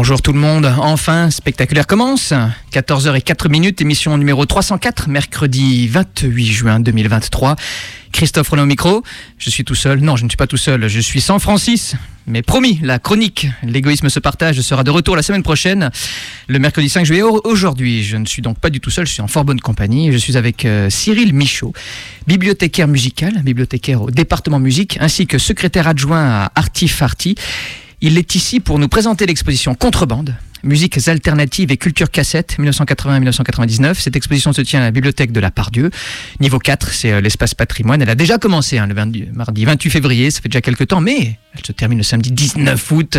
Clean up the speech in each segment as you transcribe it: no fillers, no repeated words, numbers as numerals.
Bonjour tout le monde, enfin, Spectaculaire commence, 14h04, émission numéro 304, mercredi 28 juin 2023. Christophe Rollin au micro, je suis tout seul, non je ne suis pas tout seul, je suis sans Francis, mais promis, la chronique L'égoïsme se partage sera de retour la semaine prochaine, le mercredi 5 juillet. Aujourd'hui, je ne suis donc pas du tout seul, je suis en fort bonne compagnie, je suis avec Cyril Michaud, bibliothécaire musical, bibliothécaire au département musique, ainsi que secrétaire adjoint à Artifarty. Il est ici pour nous présenter l'exposition Contrebande, musiques alternatives et culture cassette 1980-1999. Cette exposition se tient à la bibliothèque de la Part-Dieu. Niveau 4, c'est l'espace patrimoine. Elle a déjà commencé le mardi 28 février, ça fait déjà quelques temps, mais elle se termine le samedi 19 août.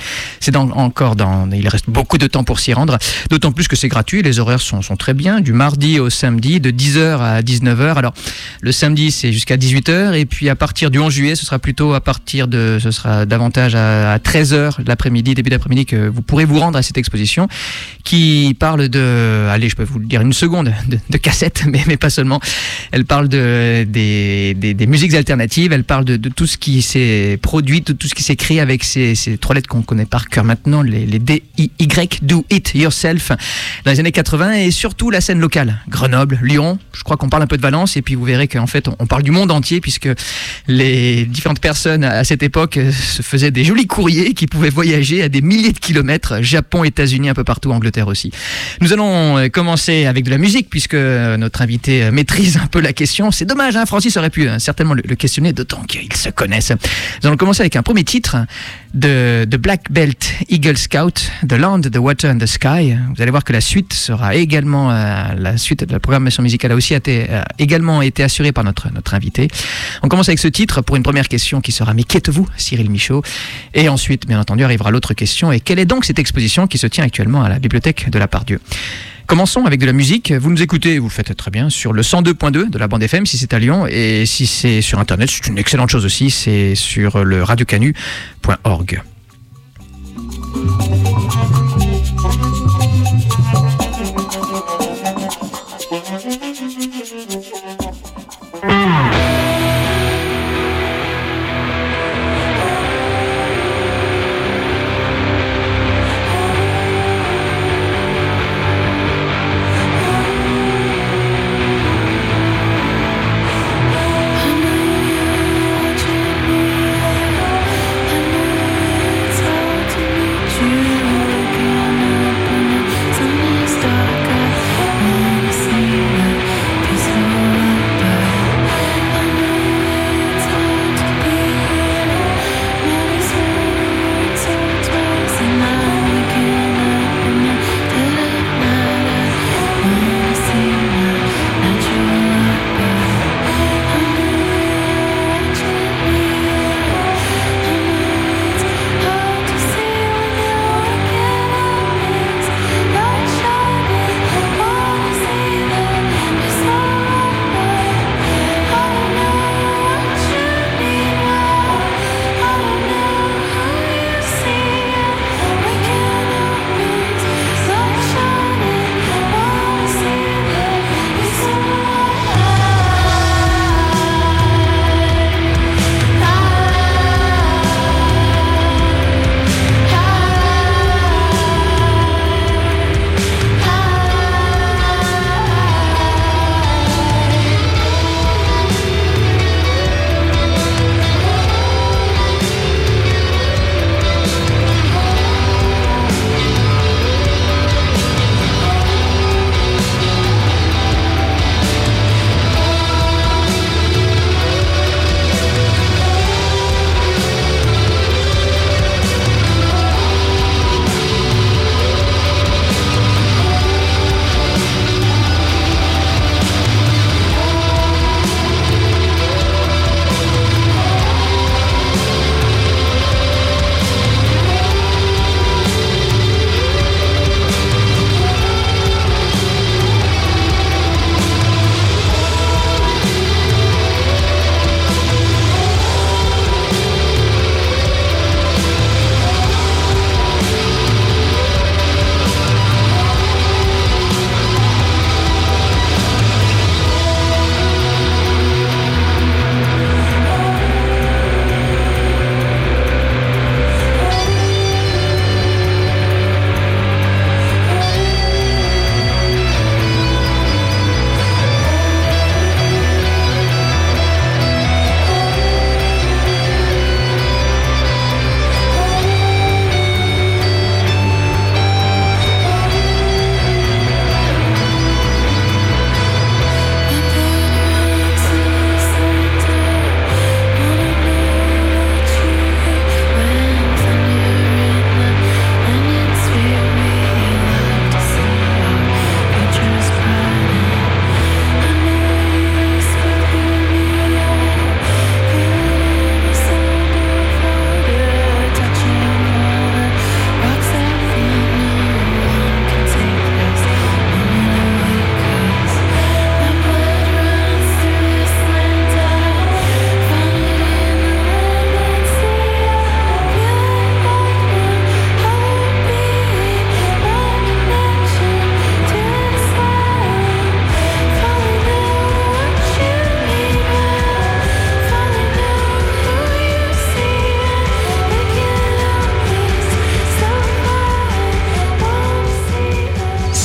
Il reste beaucoup de temps pour s'y rendre, d'autant plus que c'est gratuit. Les horaires sont très bien, du mardi au samedi, de 10h à 19h. Alors, le samedi, c'est jusqu'à 18h, et puis à partir du 11 juillet, ce sera davantage à 13h l'après-midi, début d'après-midi, que vous pourrez vous rendre à cette exposition qui parle je peux vous le dire une seconde, de cassettes, mais pas seulement. Elle parle des musiques alternatives, elle parle de tout ce qui s'est produit, tout ce qui s'est créé avec ces trois lettres qu'on connaît par cœur maintenant, les DIY, Do It Yourself, dans les années 80, et surtout la scène locale, Grenoble, Lyon, je crois qu'on parle un peu de Valence, et puis vous verrez qu'en fait on parle du monde entier, puisque les différentes personnes à cette époque se faisaient des jolis courriers qui pouvaient voyager à des milliers de kilomètres, Japon, États-Unis, un peu partout, Angleterre aussi. Nous allons commencer avec de la musique, puisque notre invité maîtrise un peu la question. C'est dommage, Francis aurait pu certainement le questionner, d'autant qu'ils se connaissent. Nous allons commencer avec un premier titre de Black Belt Eagle Scout, The Land, The Water and The Sky. Vous allez voir que la suite sera également, la suite de la programmation musicale a aussi également été assurée par notre invité. On commence avec ce titre pour une première question qui sera: mais qui êtes-vous, Cyril Michaud? Et ensuite, bien entendu, arrivera l'autre question: et quelle est donc cette exposition qui se tient actuellement à la bibliothèque de la Part-Dieu? Commençons avec de la musique. Vous nous écoutez, vous le faites très bien, sur le 102.2 de la bande FM, si c'est à Lyon, et si c'est sur Internet, c'est une excellente chose aussi, c'est sur le radiocanu.org.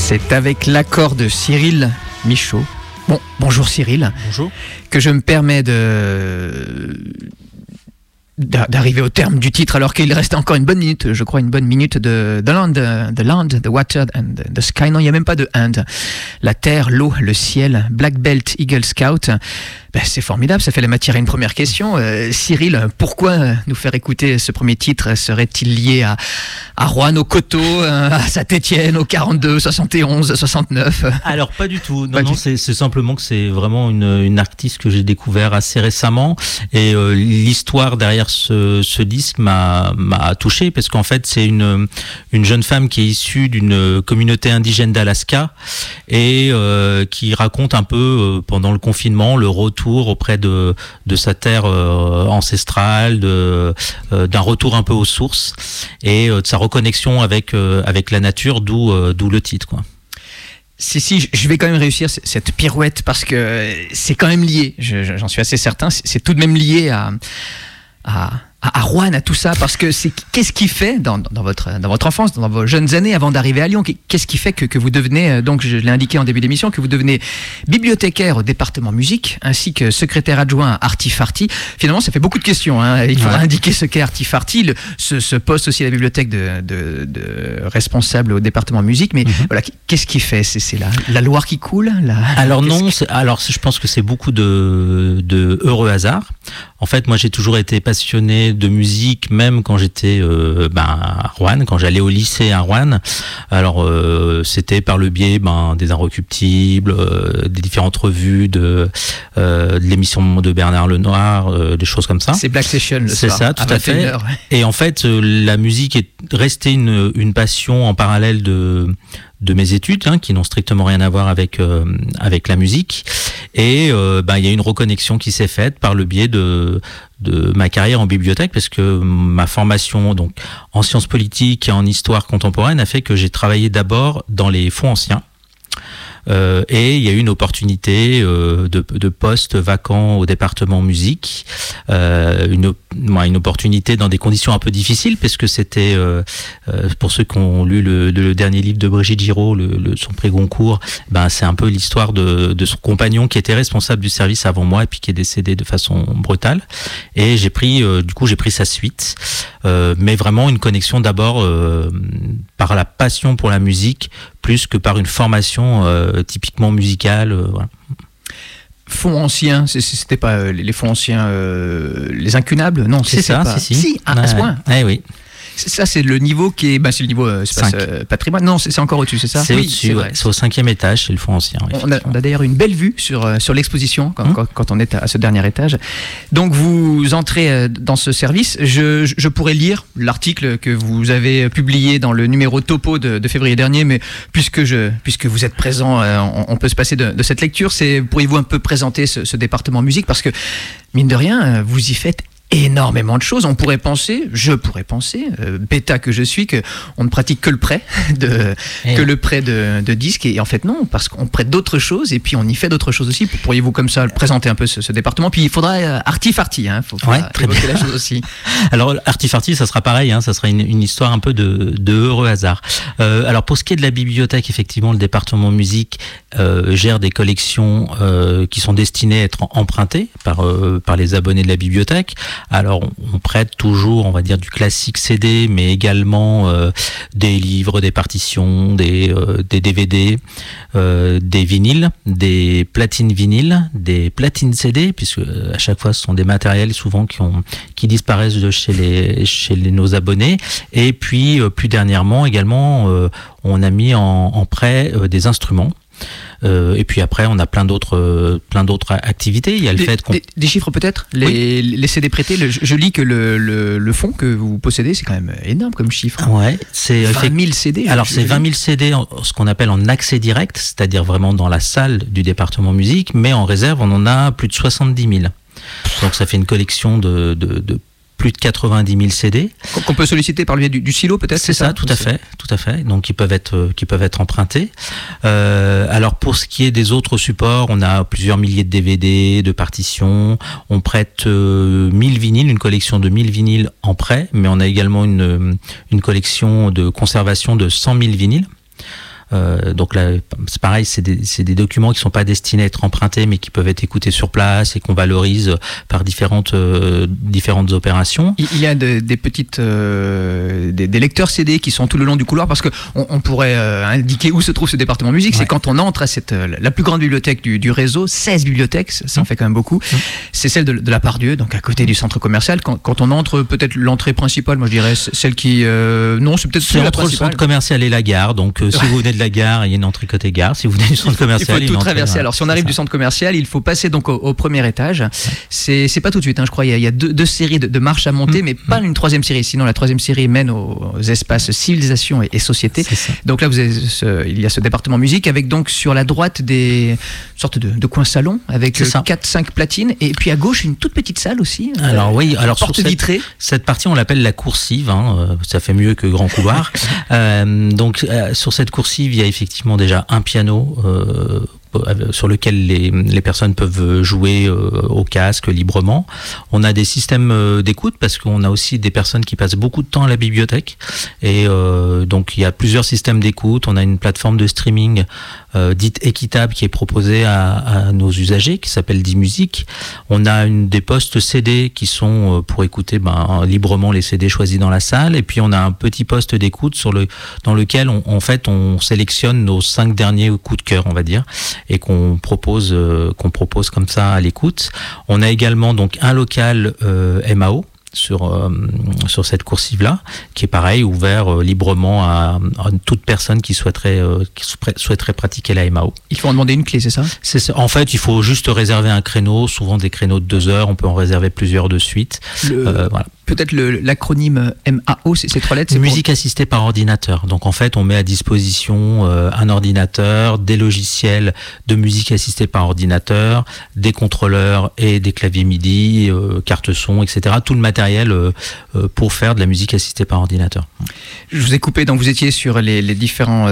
C'est avec l'accord de Cyril Michaud. Bon, bonjour Cyril. Bonjour. Que je me permets d'arriver au terme du titre alors qu'il reste encore une bonne minute, je crois une bonne minute de The Land, the Water and the Sky. Non, il n'y a même pas de and. La terre, l'eau, le ciel, Black Belt, Eagle Scout. Ben, c'est formidable, ça fait la matière à une première question. Cyril, pourquoi nous faire écouter ce premier titre? Serait-il lié à Rouen, au Coteau, à Saint-Étienne, au 42, 71, 69? Alors pas du tout. Non, c'est simplement que c'est vraiment une artiste que j'ai découvert assez récemment et l'histoire derrière ce disque m'a touché parce qu'en fait c'est une jeune femme qui est issue d'une communauté indigène d'Alaska et qui raconte un peu pendant le confinement le retour auprès de sa terre ancestrale, d'un retour un peu aux sources et de sa reconnexion avec la nature, d'où le titre, quoi. Si, je vais quand même réussir cette pirouette parce que c'est quand même lié, j'en suis assez certain, c'est tout de même lié à Rouen, à tout ça, parce que qu'est-ce qui fait dans votre enfance, dans vos jeunes années avant d'arriver à Lyon, qu'est-ce qui fait que vous devenez, donc je l'ai indiqué en début d'émission, que vous devenez bibliothécaire au département musique ainsi que secrétaire adjoint à Artifarty. Finalement, ça fait beaucoup de questions, hein. Il faudra indiquer ce qu'est Artifarty, ce poste aussi à la bibliothèque de responsable au département musique, mais voilà, qu'est-ce qui fait? C'est la Loire qui coule? Alors non, je pense que c'est beaucoup de heureux hasard. En fait, moi j'ai toujours été passionné de musique, même quand j'étais à Rouen, quand j'allais au lycée à Rouen. Alors c'était par le biais des Inrecuptibles, des différentes revues, de l'émission de Bernard Lenoir, des choses comme ça. C'est Black Session le soir. C'est ça, tout à fait. Et en fait, la musique est restée une passion en parallèle de mes études, qui n'ont strictement rien à voir avec la musique. Et il y a une reconnexion qui s'est faite par le biais de ma carrière en bibliothèque, parce que ma formation donc en sciences politiques et en histoire contemporaine a fait que j'ai travaillé d'abord dans les fonds anciens. Et il y a eu une opportunité de poste vacant au département musique, une opportunité dans des conditions un peu difficiles, parce que c'était pour ceux qui ont lu le dernier livre de Brigitte Giraud, son prix Goncourt, c'est un peu l'histoire de son compagnon qui était responsable du service avant moi et puis qui est décédé de façon brutale. Et j'ai pris sa suite, mais vraiment une connexion d'abord par la passion pour la musique plus que par une formation typiquement musicale. Voilà. Fonds anciens, c'était pas les fonds anciens, les incunables? Non, c'est ça, pas... si. À ce point. Oui. Ça, c'est le niveau qui est, c'est le niveau patrimoine. Non, c'est encore au-dessus, c'est ça? C'est au-dessus, c'est au 5e étage, c'est le fonds ancien. Oui, on a d'ailleurs une belle vue sur l'exposition quand on est à ce dernier étage. Donc, vous entrez dans ce service. Je pourrais lire l'article que vous avez publié dans le numéro Topo de février dernier, mais puisque vous êtes présent, on peut se passer de cette lecture. Pourriez-vous un peu présenter ce département musique? Parce que, mine de rien, vous y faites énormément de choses. Je pourrais penser, bêta que je suis, que on ne pratique que le prêt de disques, et en fait non, parce qu'on prête d'autres choses et puis on y fait d'autres choses aussi. Pourriez-vous comme ça présenter un peu ce département? Puis il faudra Artifarty, faut évoquer la chose aussi. Alors Artifarty, ça sera pareil, ça sera une histoire un peu de heureux hasard. Alors pour ce qui est de la bibliothèque, effectivement, le département musique gère des collections qui sont destinées à être empruntées par les abonnés de la bibliothèque. Alors on prête toujours, on va dire, du classique CD, mais également des livres, des partitions, des DVD, des vinyles, des platines vinyles, des platines CD, puisque à chaque fois ce sont des matériels souvent qui disparaissent de chez nos abonnés. Et puis plus dernièrement également, on a mis en prêt des instruments. Et puis après, on a plein d'autres activités. Il y a le fait qu'on... Des chiffres peut-être, les CD prêtés. Je lis que le fonds que vous possédez, c'est quand même énorme comme chiffre. Ouais, c'est 20 000 CD. Alors c'est 20 000 CD, ce qu'on appelle en accès direct, c'est-à-dire vraiment dans la salle du département musique, mais en réserve, on en a plus de 70 000. Donc ça fait une collection de plus de 90 000 CD. Qu'on peut solliciter par le biais du silo peut-être? C'est ça, tout à fait. Donc qui peuvent être empruntés. Alors pour ce qui est des autres supports, on a plusieurs milliers de DVD, de partitions. On prête 1000 vinyles, une collection de 1000 vinyles en prêt, mais on a également une collection de conservation de 100 000 vinyles. Donc là, c'est pareil, c'est des documents qui sont pas destinés à être empruntés, mais qui peuvent être écoutés sur place et qu'on valorise par différentes opérations. Il y a des petites des lecteurs CD qui sont tout le long du couloir, parce que on pourrait indiquer où se trouve ce département musique. C'est quand on entre à la plus grande bibliothèque du réseau, 16 bibliothèques, ça en fait quand même beaucoup. C'est celle de la Part-Dieu, donc à côté du centre commercial. Quand on entre, peut-être l'entrée principale, moi je dirais celle qui non, c'est peut-être c'est entre le centre commercial et la gare. Donc si vous venez de la gare, il y a une entrée côté gare. Si vous venez du centre commercial, il faut tout traverser. Alors si on arrive du centre commercial, il faut passer donc au premier étage. C'est pas tout de suite, je crois. Il y a deux séries de marches à monter, mais pas une troisième série. Sinon la troisième série mène aux espaces civilisation et société. Donc là il y a ce département musique avec donc sur la droite des sortes de coins salons avec 4-5 platines, et puis à gauche une toute petite salle aussi. Alors porte vitrée. Cette partie on l'appelle la coursive, ça fait mieux que grand couloir. Donc sur cette coursive il y a effectivement déjà un piano sur lequel les personnes peuvent jouer au casque librement. On a des systèmes d'écoute parce qu'on a aussi des personnes qui passent beaucoup de temps à la bibliothèque, et donc il y a plusieurs systèmes d'écoute. On a une plateforme de streaming dite équitable qui est proposée à nos usagers, qui s'appelle D-Music. On a des postes CD qui sont pour écouter librement les CD choisis dans la salle, et puis on a un petit poste d'écoute dans lequel on sélectionne nos 5 derniers coups de cœur, on va dire, et qu'on propose comme ça à l'écoute. On a également donc un local MAO sur cette coursive-là, qui est pareil, ouvert librement à toute personne qui souhaiterait pratiquer la MAO. Il faut en demander une clé, c'est ça ? C'est ça. En fait, il faut juste réserver un créneau, souvent des créneaux de 2 heures, on peut en réserver plusieurs de suite. Voilà. Peut-être l'acronyme MAO, c'est 3 lettres. C'est musique assistée par ordinateur. Donc en fait, on met à disposition un ordinateur, des logiciels de musique assistée par ordinateur, des contrôleurs et des claviers MIDI, carte son, etc. Tout le matériel pour faire de la musique assistée par ordinateur. Je vous ai coupé, donc vous étiez sur les différents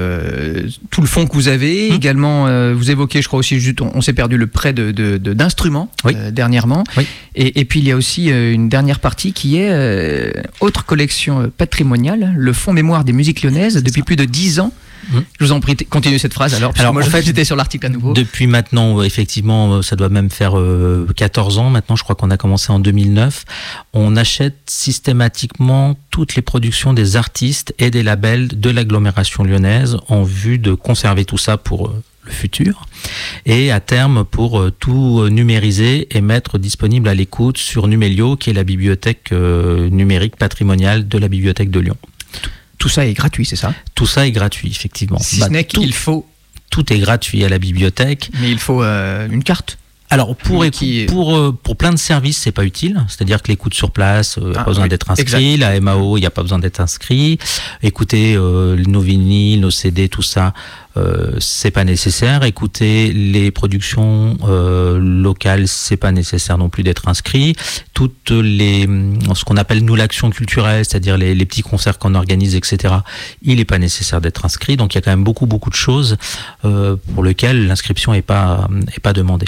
tout le fond que vous avez. Également, vous évoquez, je crois aussi, juste, on s'est perdu le prêt d'instruments dernièrement. Oui. Et puis il y a aussi une dernière partie qui est autre collection patrimoniale, le Fonds Mémoire des musiques lyonnaises, depuis plus de 10 ans. Je vous en prie, continuez cette phrase alors moi en fait, j'étais sur l'article à nouveau. Depuis maintenant, effectivement, ça doit même faire 14 ans maintenant, je crois qu'on a commencé en 2009. On achète systématiquement toutes les productions des artistes et des labels de l'agglomération lyonnaise en vue de conserver tout ça pour le futur, et à terme pour tout numériser et mettre disponible à l'écoute sur Numelio, qui est la bibliothèque numérique patrimoniale de la bibliothèque de Lyon. Tout ça est gratuit, c'est ça ? Tout ça est gratuit, effectivement. Si ce n'est qu'il faut... Tout est gratuit à la bibliothèque. Mais il faut une carte ? Alors pour plein de services, c'est pas utile. C'est-à-dire que l'écoute sur place, il n'y a pas besoin d'être inscrit. Exact. La MAO, il n'y a pas besoin d'être inscrit. Écouter nos vinyles, nos CD, tout ça, c'est pas nécessaire. Écouter les productions locales, c'est pas nécessaire non plus d'être inscrit. Toutes ce qu'on appelle nous l'action culturelle, c'est-à-dire les petits concerts qu'on organise, etc. Il n'est pas nécessaire d'être inscrit. Donc il y a quand même beaucoup de choses pour lesquelles l'inscription est pas demandée.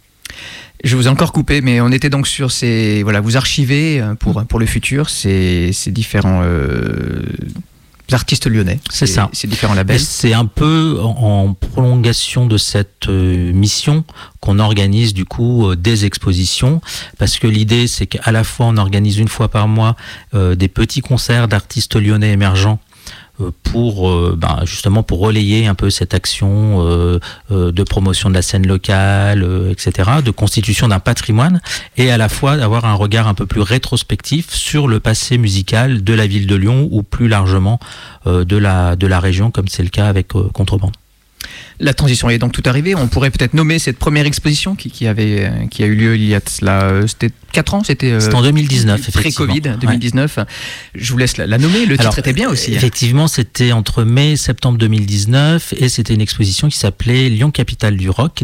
Je vous ai encore coupé, mais on était donc sur vous archivez pour le futur ces différents artistes lyonnais. C'est ça. Ces différents labels. Et c'est un peu en prolongation de cette mission qu'on organise du coup des expositions, parce que l'idée c'est qu'à la fois on organise une fois par mois des petits concerts d'artistes lyonnais émergents justement pour relayer un peu cette action de promotion de la scène locale, etc., de constitution d'un patrimoine, et à la fois d'avoir un regard un peu plus rétrospectif sur le passé musical de la ville de Lyon, ou plus largement de la région, comme c'est le cas avec Contrebande. La transition est donc tout arrivée. On pourrait peut-être nommer cette première exposition qui a eu lieu il y a c'était 4 ans, c'était en 2019, pré-Covid, 2019. Ouais. Je vous laisse la nommer. Le titre était bien aussi. Effectivement, c'était entre mai et septembre 2019, et c'était une exposition qui s'appelait Lyon capitale du rock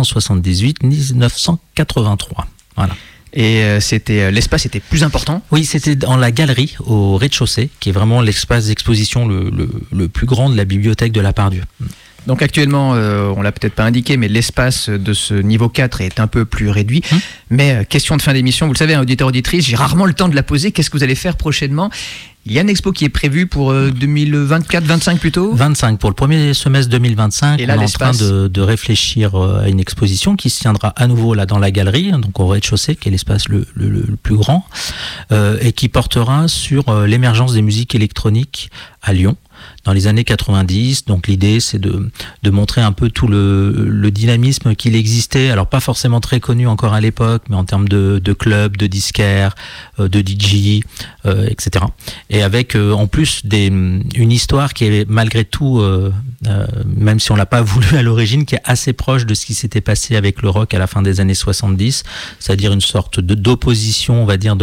1978-1983. Voilà. Et l'espace était plus important ? Oui, c'était dans la galerie au rez-de-chaussée, qui est vraiment l'espace d'exposition le plus grand de la bibliothèque de la Part-Dieu. Donc actuellement, on l'a peut-être pas indiqué, mais l'espace de ce niveau 4 est un peu plus réduit. Mais question de fin d'émission, vous le savez, auditeur, auditrice, j'ai rarement le temps de la poser. Qu'est-ce que vous allez faire prochainement ? Il y a une expo qui est prévue pour 2024-25 plutôt. 25 pour le premier semestre 2025. Et là, on est en train de réfléchir à une exposition qui se tiendra à nouveau là dans la galerie, donc au rez-de-chaussée, qui est l'espace le plus grand, et qui portera sur l'émergence des musiques électroniques à Lyon dans les années 90. Donc l'idée, c'est de montrer un peu tout le dynamisme qu'il existait, alors pas forcément très connu encore à l'époque, mais en termes de clubs, de disquaires, de DJ, etc. Et avec en plus une histoire qui est malgré tout, même si on l'a pas voulu à l'origine, qui est assez proche de ce qui s'était passé avec le rock à la fin des années 70, c'est-à-dire une sorte d'opposition, on va dire,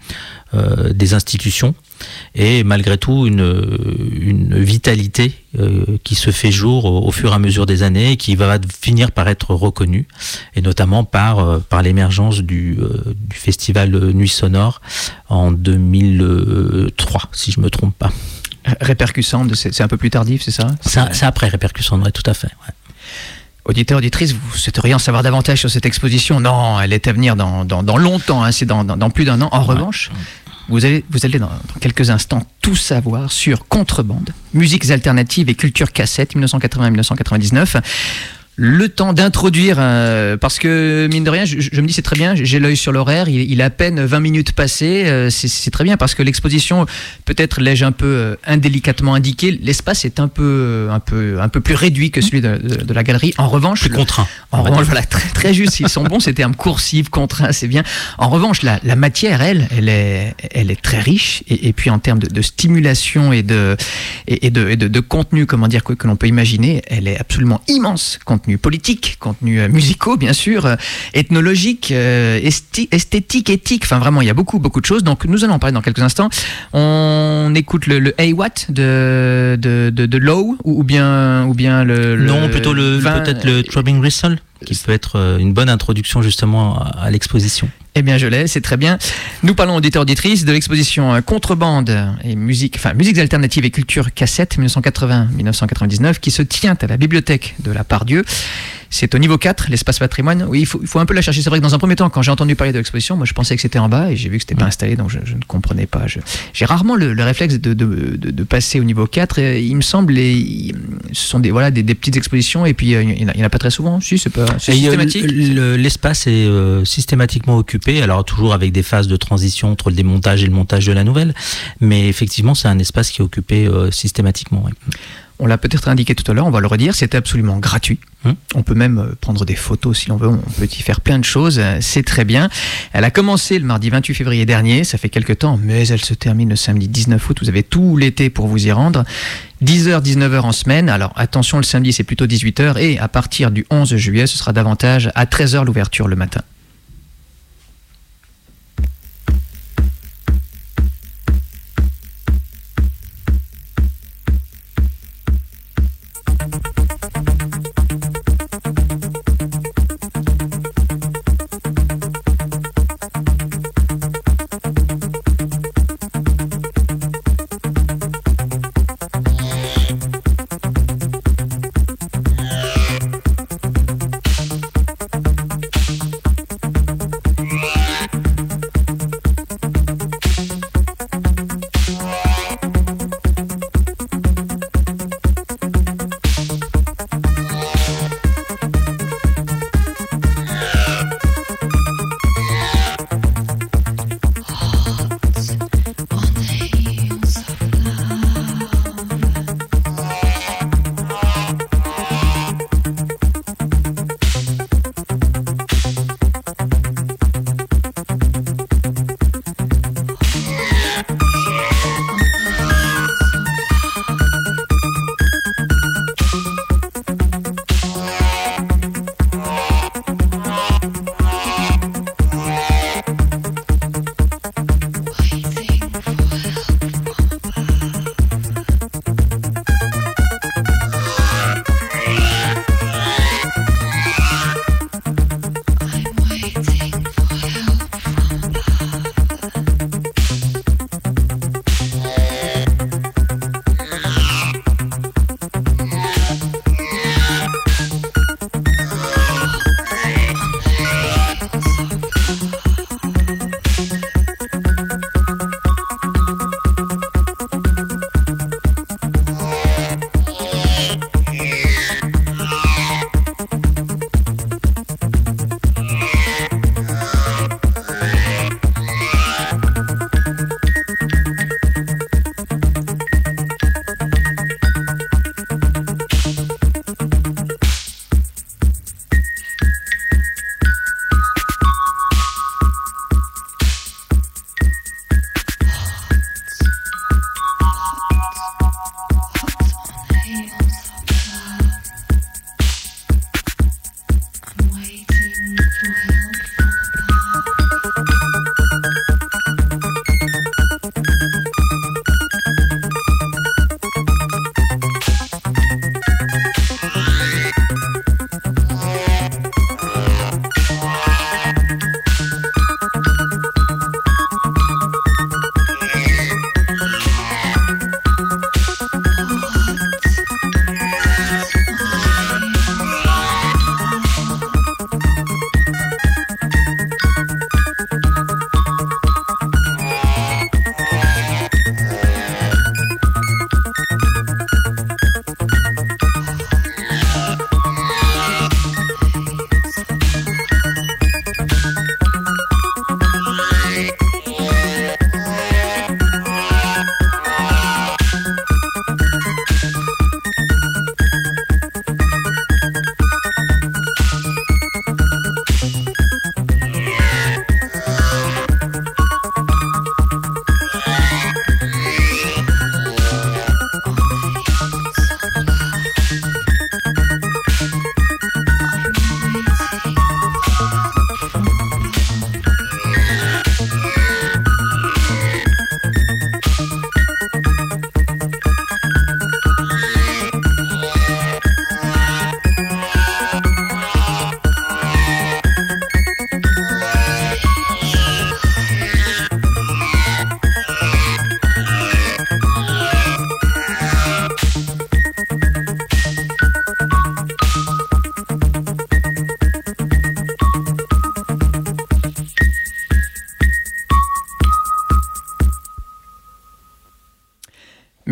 des institutions, et malgré tout une vitalité qui se fait jour au fur et à mesure des années et qui va finir par être reconnue, et notamment par l'émergence du festival Nuit Sonore en 2003, si je me trompe pas. Répercussante, c'est un peu plus tardif, c'est ça? C'est après Répercussante, ouais, tout à fait. Ouais. Auditeurs, auditrices, vous souhaiteriez en savoir davantage sur cette exposition? Non, elle est à venir dans longtemps, hein, c'est dans plus d'un an. En revanche, vous allez dans quelques instants tout savoir sur Contrebande, musiques alternatives et culture cassette 1980-1999. Le temps d'introduire, parce que mine de rien, je me dis c'est très bien, j'ai l'œil sur l'horaire, il est à peine 20 minutes passées, c'est très bien parce que l'exposition, peut-être l'ai-je un peu indélicatement indiqué, l'espace est un peu plus réduit que celui de la galerie. En revanche, plus contraint. En revanche, voilà, très juste, ils sont bons, ces termes coursives, contraints, c'est bien. En revanche, la matière, elle est très riche, et puis en termes de stimulation et de contenu, comment dire, que l'on peut imaginer, elle est absolument immense. Contenu politique, contenu musicaux bien sûr, ethnologique, esthétique, éthique, enfin vraiment il y a beaucoup de choses. Donc nous allons en parler dans quelques instants. On écoute le Hey What de Low ou bien le non, plutôt peut-être le Throbbing Gristle, qui peut être une bonne introduction justement à l'exposition. Eh bien, je l'ai, c'est très bien. Nous parlons, auditeurs-auditrices, de l'exposition Contrebande et musiques alternatives et culture cassette 1980-1999 qui se tient à la bibliothèque de la Pardieu. C'est au niveau 4, l'espace patrimoine. Oui, il faut un peu la chercher. C'est vrai que dans un premier temps, quand j'ai entendu parler de l'exposition, moi je pensais que c'était en bas et j'ai vu que c'était pas installé, donc je ne comprenais pas. J'ai rarement le réflexe de passer au niveau 4. Et il me semble, ce sont des petites expositions et puis il n'y en a pas très souvent. Si, c'est systématique. L'espace est systématiquement occupé, alors toujours avec des phases de transition entre le démontage et le montage de la nouvelle, mais effectivement c'est un espace qui est occupé systématiquement. Oui. On l'a peut-être indiqué tout à l'heure, on va le redire, c'était absolument gratuit. On peut même prendre des photos si l'on veut, on peut y faire plein de choses, c'est très bien. Elle a commencé le mardi 28 février dernier, ça fait quelques temps, mais elle se termine le samedi 19 août, vous avez tout l'été pour vous y rendre. 10h, 19h en semaine, alors attention, le samedi c'est plutôt 18h, et à partir du 11 juillet, ce sera davantage à 13h l'ouverture le matin.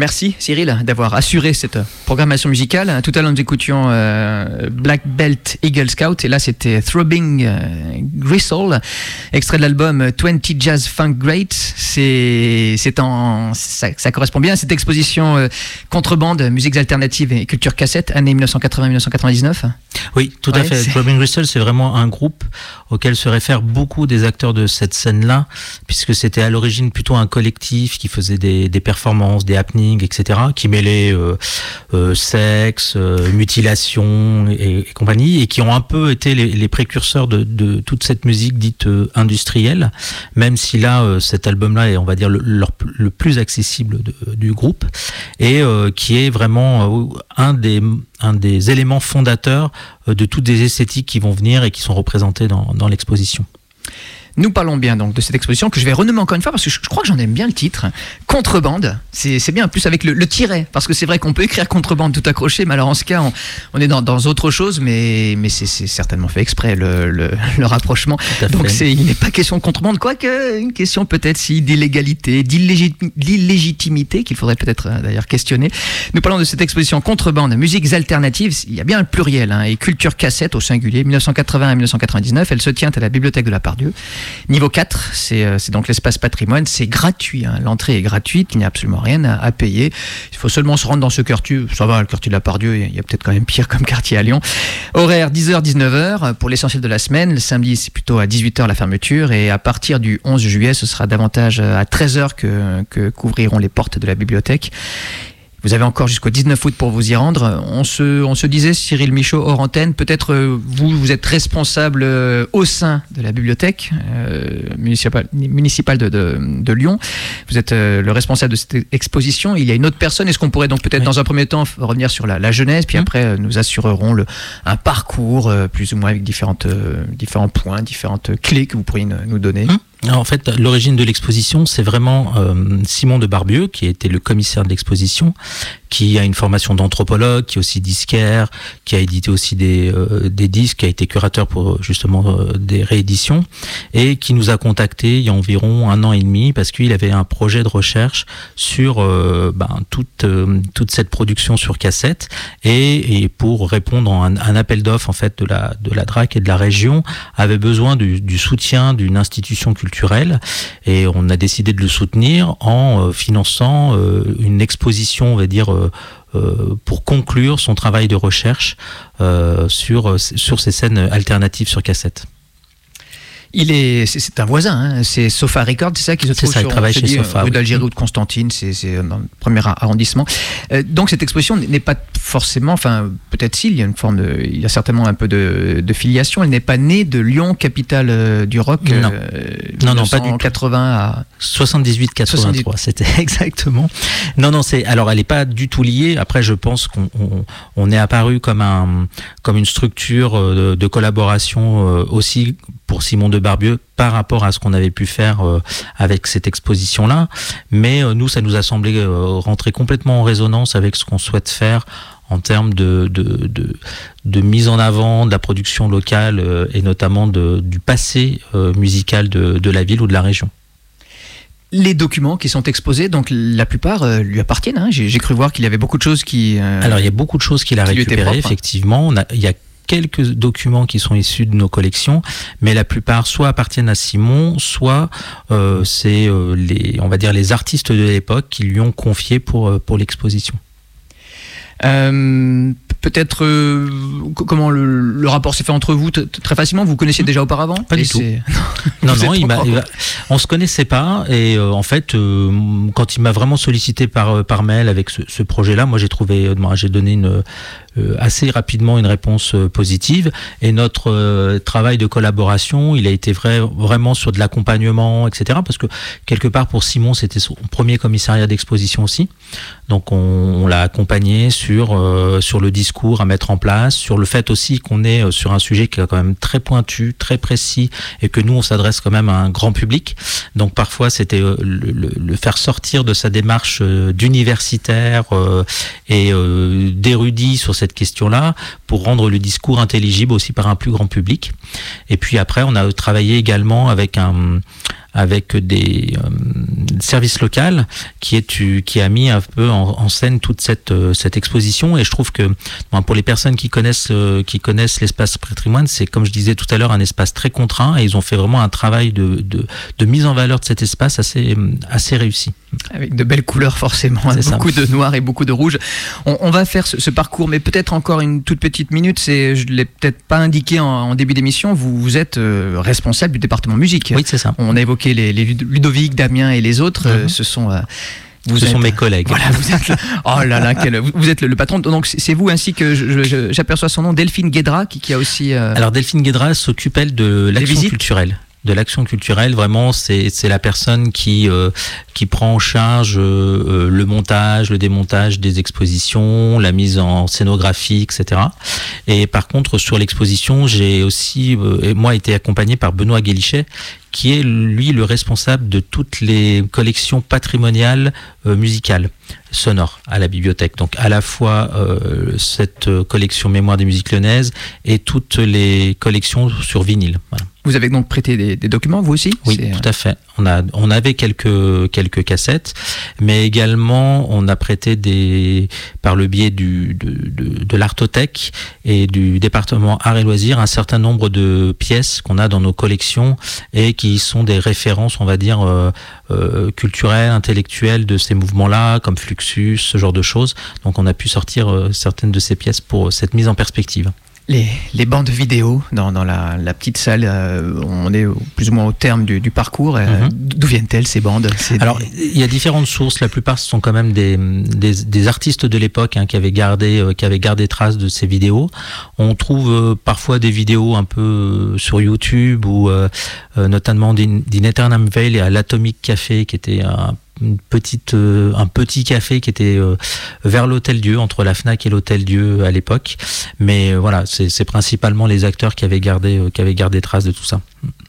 Merci Cyril d'avoir assuré cette programmation musicale. Tout à l'heure nous écoutions Black Belt Eagle Scout et là c'était Throbbing Gristle, extrait de l'album 20 Jazz Funk Great. Ça correspond bien à cette exposition contrebande, musiques alternatives et culture cassette, année 1980-1999. Oui, tout à fait. Throbbing Gristle, c'est vraiment un groupe auquel se réfèrent beaucoup des acteurs de cette scène-là, puisque c'était à l'origine plutôt un collectif qui faisait des performances, des happenings, etc., qui mêlaient sexe, mutilation et compagnie, et qui ont un peu été les précurseurs de toute cette musique dite industrielle, même si là, cet album-là est, on va dire, le plus accessible du groupe, et qui est vraiment un des éléments fondateurs de toutes des esthétiques qui vont venir et qui sont représentées dans l'exposition. Nous parlons bien donc de cette exposition que je vais renommer encore une fois parce que je crois que j'en aime bien le titre. Contrebande, c'est bien, en plus avec le tiret, parce que c'est vrai qu'on peut écrire contrebande tout accroché, mais alors en ce cas on est dans autre chose, mais c'est certainement fait exprès le rapprochement. Donc il n'est pas question de contrebande, quoique une question peut-être d'illégalité, d'illégitimité qu'il faudrait peut-être d'ailleurs questionner. Nous parlons de cette exposition contrebande, musiques alternatives, il y a bien le pluriel, et culture cassette au singulier, 1980 à 1999, elle se tient à la bibliothèque de la Pardieu. Niveau 4, c'est donc l'espace patrimoine, c'est gratuit, l'entrée est gratuite, il n'y a absolument rien à payer, il faut seulement se rendre dans ce quartier, ça va, le quartier de la Pardieu, il y a peut-être quand même pire comme quartier à Lyon. Horaire 10h-19h pour l'essentiel de la semaine, le samedi c'est plutôt à 18h la fermeture, et à partir du 11 juillet ce sera davantage à 13h que qu'ouvriront les portes de la bibliothèque. Vous avez encore jusqu'au 19 août pour vous y rendre. On se disait, Cyril Michaud, hors antenne, peut-être vous êtes responsable au sein de la bibliothèque municipale de Lyon. Vous êtes le responsable de cette exposition. Il y a une autre personne. Est-ce qu'on pourrait donc peut-être dans un premier temps revenir sur la jeunesse, puis après nous assurerons un parcours plus ou moins avec différents points, différentes clés que vous pourriez nous donner. Alors, en fait, l'origine de l'exposition, c'est vraiment Simon de Barbieux, qui était le commissaire de l'exposition, qui a une formation d'anthropologue, qui est aussi disquaire, qui a édité aussi des disques, qui a été curateur pour justement des rééditions, et qui nous a contactés il y a environ 1 an et demi, parce qu'il avait un projet de recherche sur toute cette production sur cassette, et pour répondre à un appel d'offres en fait de la DRAC et de la région, avait besoin du soutien d'une institution culturelle, et on a décidé de le soutenir en finançant une exposition, on va dire, pour conclure son travail de recherche sur ces scènes alternatives sur cassette. C'est un voisin, c'est Sofa Records, c'est ça qui se trouve il travaille chez Sofa, rue d'Algérie ou de Constantine, c'est dans le premier arrondissement. Donc cette exposition n'est pas forcément, enfin peut-être il y a certainement un peu de filiation. Elle n'est pas née de Lyon, capitale du rock. Non, pas du tout. 80 à 78-83, c'était exactement. Non, alors elle n'est pas du tout liée. Après, je pense qu'on est apparu comme une structure de collaboration aussi pour Simon de Barbieux par rapport à ce qu'on avait pu faire avec cette exposition-là. Mais nous, ça nous a semblé rentrer complètement en résonance avec ce qu'on souhaite faire en termes de mise en avant de la production locale et notamment du passé musical de la ville ou de la région. Les documents qui sont exposés, donc la plupart lui appartiennent. J'ai cru voir qu'il y avait beaucoup de choses qui... Alors il y a beaucoup de choses qu'il a récupérées, effectivement. Il y a quelques documents qui sont issus de nos collections, mais la plupart soit appartiennent à Simon, soit c'est on va dire les artistes de l'époque qui lui ont confié pour l'exposition. Peut-être comment le rapport s'est fait entre vous très facilement. Vous connaissiez déjà auparavant? Pas du tout. Non, on se connaissait pas, et en fait quand il m'a vraiment sollicité par mail avec ce projet-là, moi j'ai donné assez rapidement une réponse positive, et notre travail de collaboration, il a été vraiment sur de l'accompagnement, etc., parce que quelque part pour Simon c'était son premier commissariat d'exposition aussi, donc on l'a accompagné sur le discours à mettre en place, sur le fait aussi qu'on est sur un sujet qui est quand même très pointu, très précis, et que nous on s'adresse quand même à un grand public, donc parfois c'était le faire sortir de sa démarche d'universitaire et d'érudit sur cette question-là, pour rendre le discours intelligible aussi par un plus grand public. Et puis après, on a travaillé également avec avec des services locaux qui a mis un peu en scène toute cette exposition. Et je trouve que pour les personnes qui connaissent l'espace patrimoine, c'est, comme je disais tout à l'heure, un espace très contraint, et ils ont fait vraiment un travail de mise en valeur de cet espace assez réussi. Avec de belles couleurs forcément, beaucoup de noir et beaucoup de rouge. On va faire ce parcours, mais peut-être encore une toute petite minute. Je ne l'ai peut-être pas indiqué en début d'émission. Vous êtes responsable du département musique. Oui, c'est ça. On a évoqué les Ludovic, Damien et les autres. Ce sont mes collègues. Voilà, vous êtes le patron. Donc c'est vous, ainsi que j'aperçois son nom, Delphine Guédra, qui a aussi. Alors Delphine Guédra s'occupe, elle, de l'action culturelle. De l'action culturelle, vraiment, c'est la personne qui prend en charge le montage, le démontage des expositions, la mise en scénographie, etc. Et par contre, sur l'exposition, j'ai aussi, moi, été accompagné par Benoît Guélichet, qui est, lui, le responsable de toutes les collections patrimoniales musicales, sonores, à la bibliothèque. Donc, à la fois cette collection Mémoire des musiques lyonnaises et toutes les collections sur vinyle. Voilà. Vous avez donc prêté des documents, vous aussi ? Oui, tout à fait. On avait quelques cassettes, mais également on a prêté par le biais de l'Artothèque et du département Arts et Loisirs, un certain nombre de pièces qu'on a dans nos collections et qui sont des références, on va dire, culturelles, intellectuelles de ces mouvements-là, comme Fluxus, ce genre de choses. Donc on a pu sortir certaines de ces pièces pour cette mise en perspective. Les bandes vidéo dans la petite salle, on est plus ou moins au terme du parcours. D'où viennent-elles, ces bandes ? Alors, il y a différentes sources. La plupart, ce sont quand même des artistes de l'époque qui avaient gardé trace de ces vidéos. On trouve parfois des vidéos un peu sur YouTube, ou notamment d'In Eternam Veil et à l'Atomic Café, qui était un petit café qui était vers l'Hôtel Dieu, entre la Fnac et l'Hôtel Dieu à l'époque. Mais voilà, c'est principalement les acteurs qui avaient gardé trace de tout ça.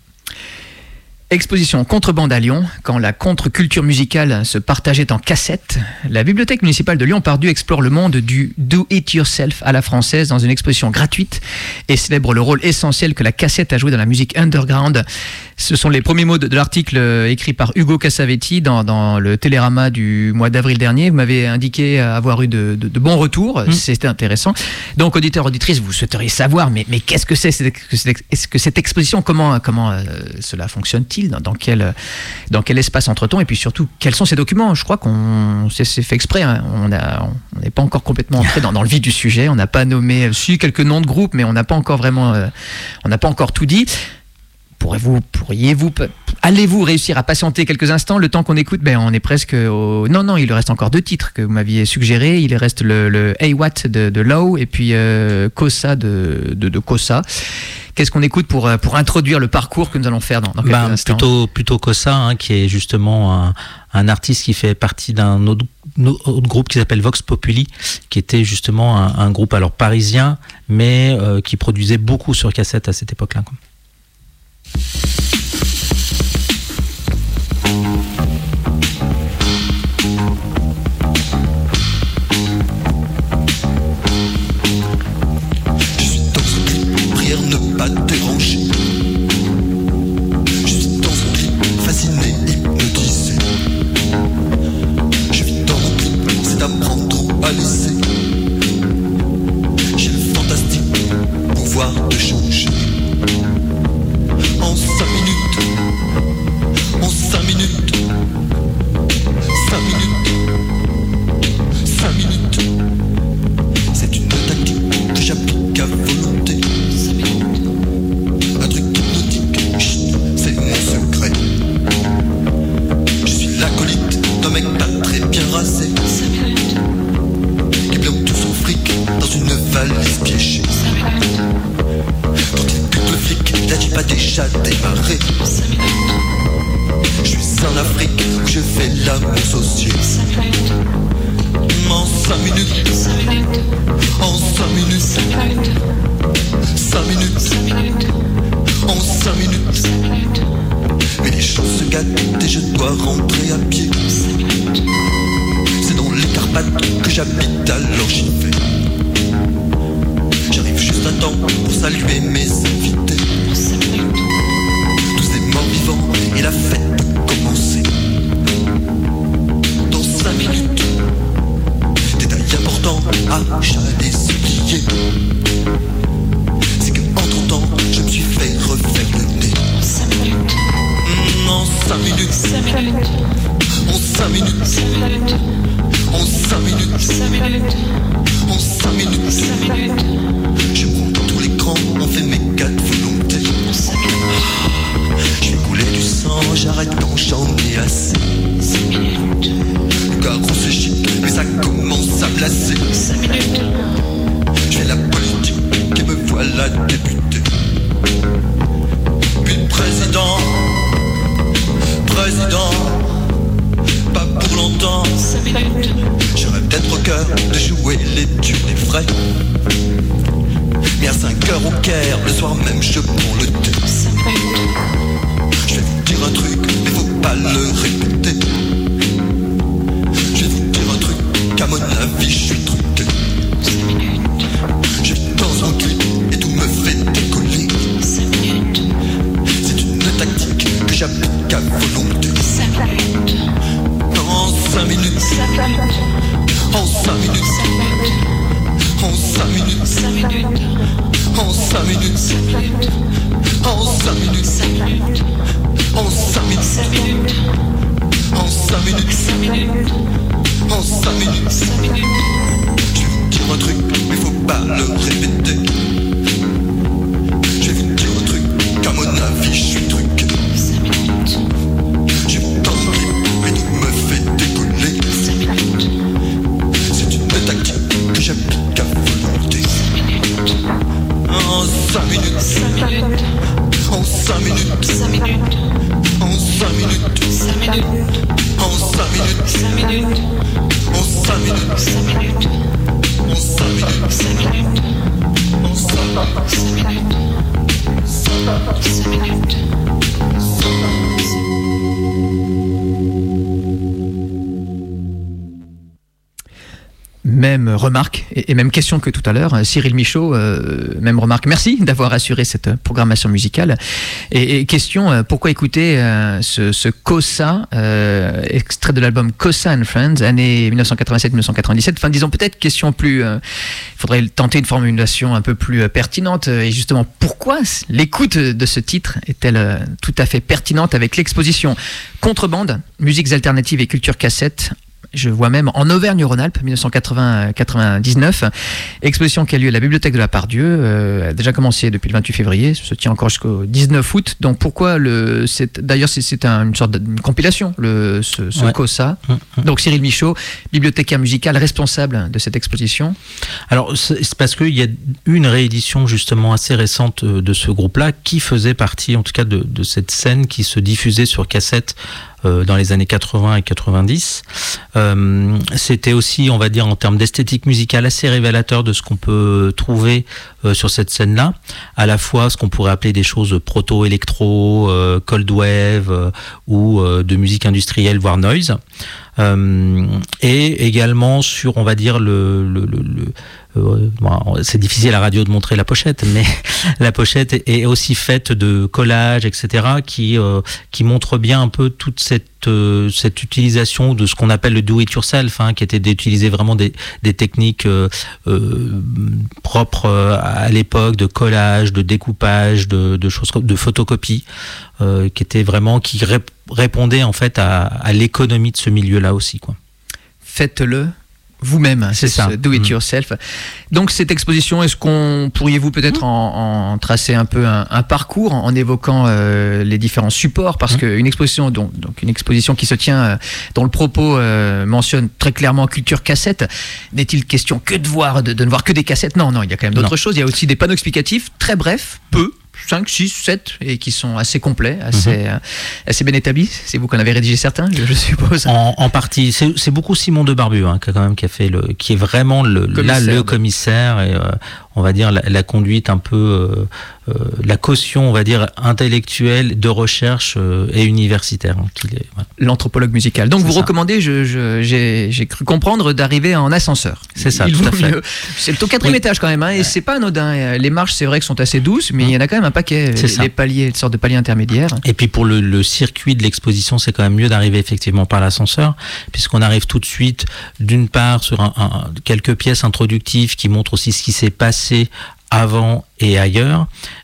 Exposition Contrebande à Lyon, quand la contre-culture musicale se partageait en cassettes. La bibliothèque municipale de Lyon-Pardieu explore le monde du do-it-yourself à la française dans une exposition gratuite et célèbre le rôle essentiel que la cassette a joué dans la musique underground. Ce sont les premiers mots de l'article écrit par Hugo Cassavetti dans le Télérama du mois d'avril dernier. Vous m'avez indiqué avoir eu de bons retours, c'était intéressant. Donc, auditeurs, auditrices, vous souhaiteriez savoir, mais qu'est-ce que c'est que cette exposition ? Comment cela fonctionne-t-il ? Dans quel espace entre-t-on, et puis surtout quels sont ces documents ? Je crois qu'on c'est fait exprès, hein. On n'est pas encore complètement entré dans le vif du sujet. On n'a pas nommé quelques noms de groupes, mais on n'a pas encore vraiment on n'a pas encore tout dit. Allez-vous réussir à patienter quelques instants le temps qu'on écoute? On est presque au... Non, il reste encore 2 titres que vous m'aviez suggérés. Il reste le Hey What de Low, et puis Kosa de Kosa. Qu'est-ce qu'on écoute pour introduire le parcours que nous allons faire dans quelques instants? Plutôt Kosa, qui est justement un artiste qui fait partie d'un autre groupe qui s'appelle Vox Populi, qui était justement un groupe alors parisien, mais qui produisait beaucoup sur cassette à cette époque-là. Je suis dans un clip, prière ne pas déranger. Je suis dans un clip, fasciné, hypnotisé. Je vis dans mon clip, c'est d'apprendre à laisser. J'ai le fantastique pouvoir de changer. En 5 minutes, en 5 minutes, 5 minutes, 5 minutes. C'est une tactique que j'applique à volonté. 5 minutes. Un truc hypnotique, chut, c'est mon secret. Je suis l'acolyte d'un mec pas très bien rasé, 5 minutes. Qui bloque tout son fric dans une valise piégée. 5 minutes. Quand il bute le flic, n'a-t-il pas déjà démarré? 5 minutes. Je suis en Afrique où je fais l'amour social. 5 minutes. En 5 minutes. 5 minutes. En 5 minutes. 5 minutes. 5 minutes. 5 minutes. En 5 minutes. 5 minutes. Mais les choses se gâtent et je dois rentrer à pied. 5 minutes. C'est dans les Carpates que j'habite, alors j'y vais. J'arrive juste à temps pour saluer mes invités. 5 minutes. Tous ces morts vivants et la fête minutes, 5 minutes, en 5 minutes, 5 minutes, en 5 minutes, 5 minutes. Je prends tout l'écran, on fait mes 4 volontés. Je vais couler du sang, j'arrête quand j'en ai assez. 5 minutes. Car on c'est chic, mais ça commence à me lasser. 5 minutes. Je fais la politique et me voilà député. Puis président, pas pour longtemps. 5 minutes. Je rêve d'être au cœur, de jouer les tubes des frais. Mais à 5 heures au Caire, le soir même je prends le thé. 5 minutes. Je vais vous dire un truc, mais faut pas le répéter. Je vais vous dire un truc, qu'à mon avis je suis truqué. 5 minutes. Je danse en clip et tout me fait décoller. 5 minutes. C'est une tactique que j'applique à volonté. 5 minutes. En 5 minutes. 5 minutes. En 5 minutes. 5 minutes. En 5 minutes. 5 minutes. En 5 minutes. 5 minutes. En 5 minutes. 5 minutes. En 5 minutes. 5 minutes. En 5 minutes. 5 minutes. En 5 minutes. 5 minutes. Je vais vous dire un truc, mais faut pas le répéter. Je vais vous dire un truc, qu'à mon avis je suis truqué. 5 minutes. Je danse mais tout me fait décoller. 5 minutes. C'est une tactique que j'applique à volonté. 5 minutes. En 5 minutes. 5 minutes. En 5 minutes. 5 minutes. En 5 minutes. 5 minutes. En 5 minutes. 5 minutes. En 5 minutes. 5 minutes. En 5 minutes. 5 minutes. En 5 minutes. 5 minutes. Même remarque et même question que tout à l'heure. Cyril Michaud, même remarque. Merci d'avoir assuré cette programmation musicale. Et question, pourquoi écouter ce Kossa, extrait de l'album Kossa and Friends, année 1987-1997. Enfin, disons peut-être question plus... Il faudrait tenter une formulation un peu plus pertinente. Et justement, pourquoi l'écoute de ce titre est-elle tout à fait pertinente avec l'exposition Contrebande, musiques alternatives et culture cassette? Je vois même en Auvergne-Rhône-Alpes, 1980-99, exposition qui a lieu à la bibliothèque de la Part-Dieu, a déjà commencé depuis le 28 février, se tient encore jusqu'au 19 août. Donc pourquoi d'ailleurs c'est une sorte de compilation, ce Kossa. Donc Cyril Michaud, bibliothécaire musical responsable de cette exposition. Alors c'est parce qu'il y a une réédition justement assez récente de ce groupe-là qui faisait partie en tout cas de cette scène qui se diffusait sur cassette dans les années 80 et 90. C'était aussi, on va dire, en termes d'esthétique musicale, assez révélateur de ce qu'on peut trouver sur cette scène-là. À la fois ce qu'on pourrait appeler des choses proto-électro, cold wave ou de musique industrielle, voire noise. Et également sur, on va dire, c'est difficile à la radio de montrer la pochette, mais la pochette est aussi faite de collages, etc., qui montre bien un peu toute cette utilisation de ce qu'on appelle le do-it-yourself, qui était d'utiliser vraiment des techniques propres à l'époque, de collage, de découpage, de choses, de photocopie, qui répondaient en fait à l'économie de ce milieu-là aussi, quoi. Faites-le vous-même, c'est ça. Do it yourself. Donc cette exposition, pourriez-vous peut-être en tracer un peu un parcours en évoquant les différents supports, parce qu'une exposition, donc une exposition qui se tient, dont le propos mentionne très clairement culture cassette, n'est-il question que de ne voir que des cassettes? Non, il y a quand même d'autres choses. Il y a aussi des panneaux explicatifs, très brefs, 5, 6, 7, et qui sont assez complets, assez bien établis. C'est vous qui en avez rédigé certains, je suppose. En partie. C'est beaucoup Simon de Barbu, qui est vraiment le commissaire et on va dire la conduite un peu, la caution, on va dire, intellectuelle de recherche et universitaire. L'anthropologue musical. Donc vous recommandez, j'ai cru comprendre, d'arriver en ascenseur. C'est ça, tout à fait. C'est au 4e étage quand même, et c'est pas anodin. Les marches, c'est vrai que sont assez douces, mais il y en a quand même un paquet, les paliers, une sorte de palier intermédiaire. Et puis pour le circuit de l'exposition, c'est quand même mieux d'arriver effectivement par l'ascenseur, puisqu'on arrive tout de suite, d'une part, sur quelques pièces introductives qui montrent aussi ce qui s'est passé avant et ailleurs,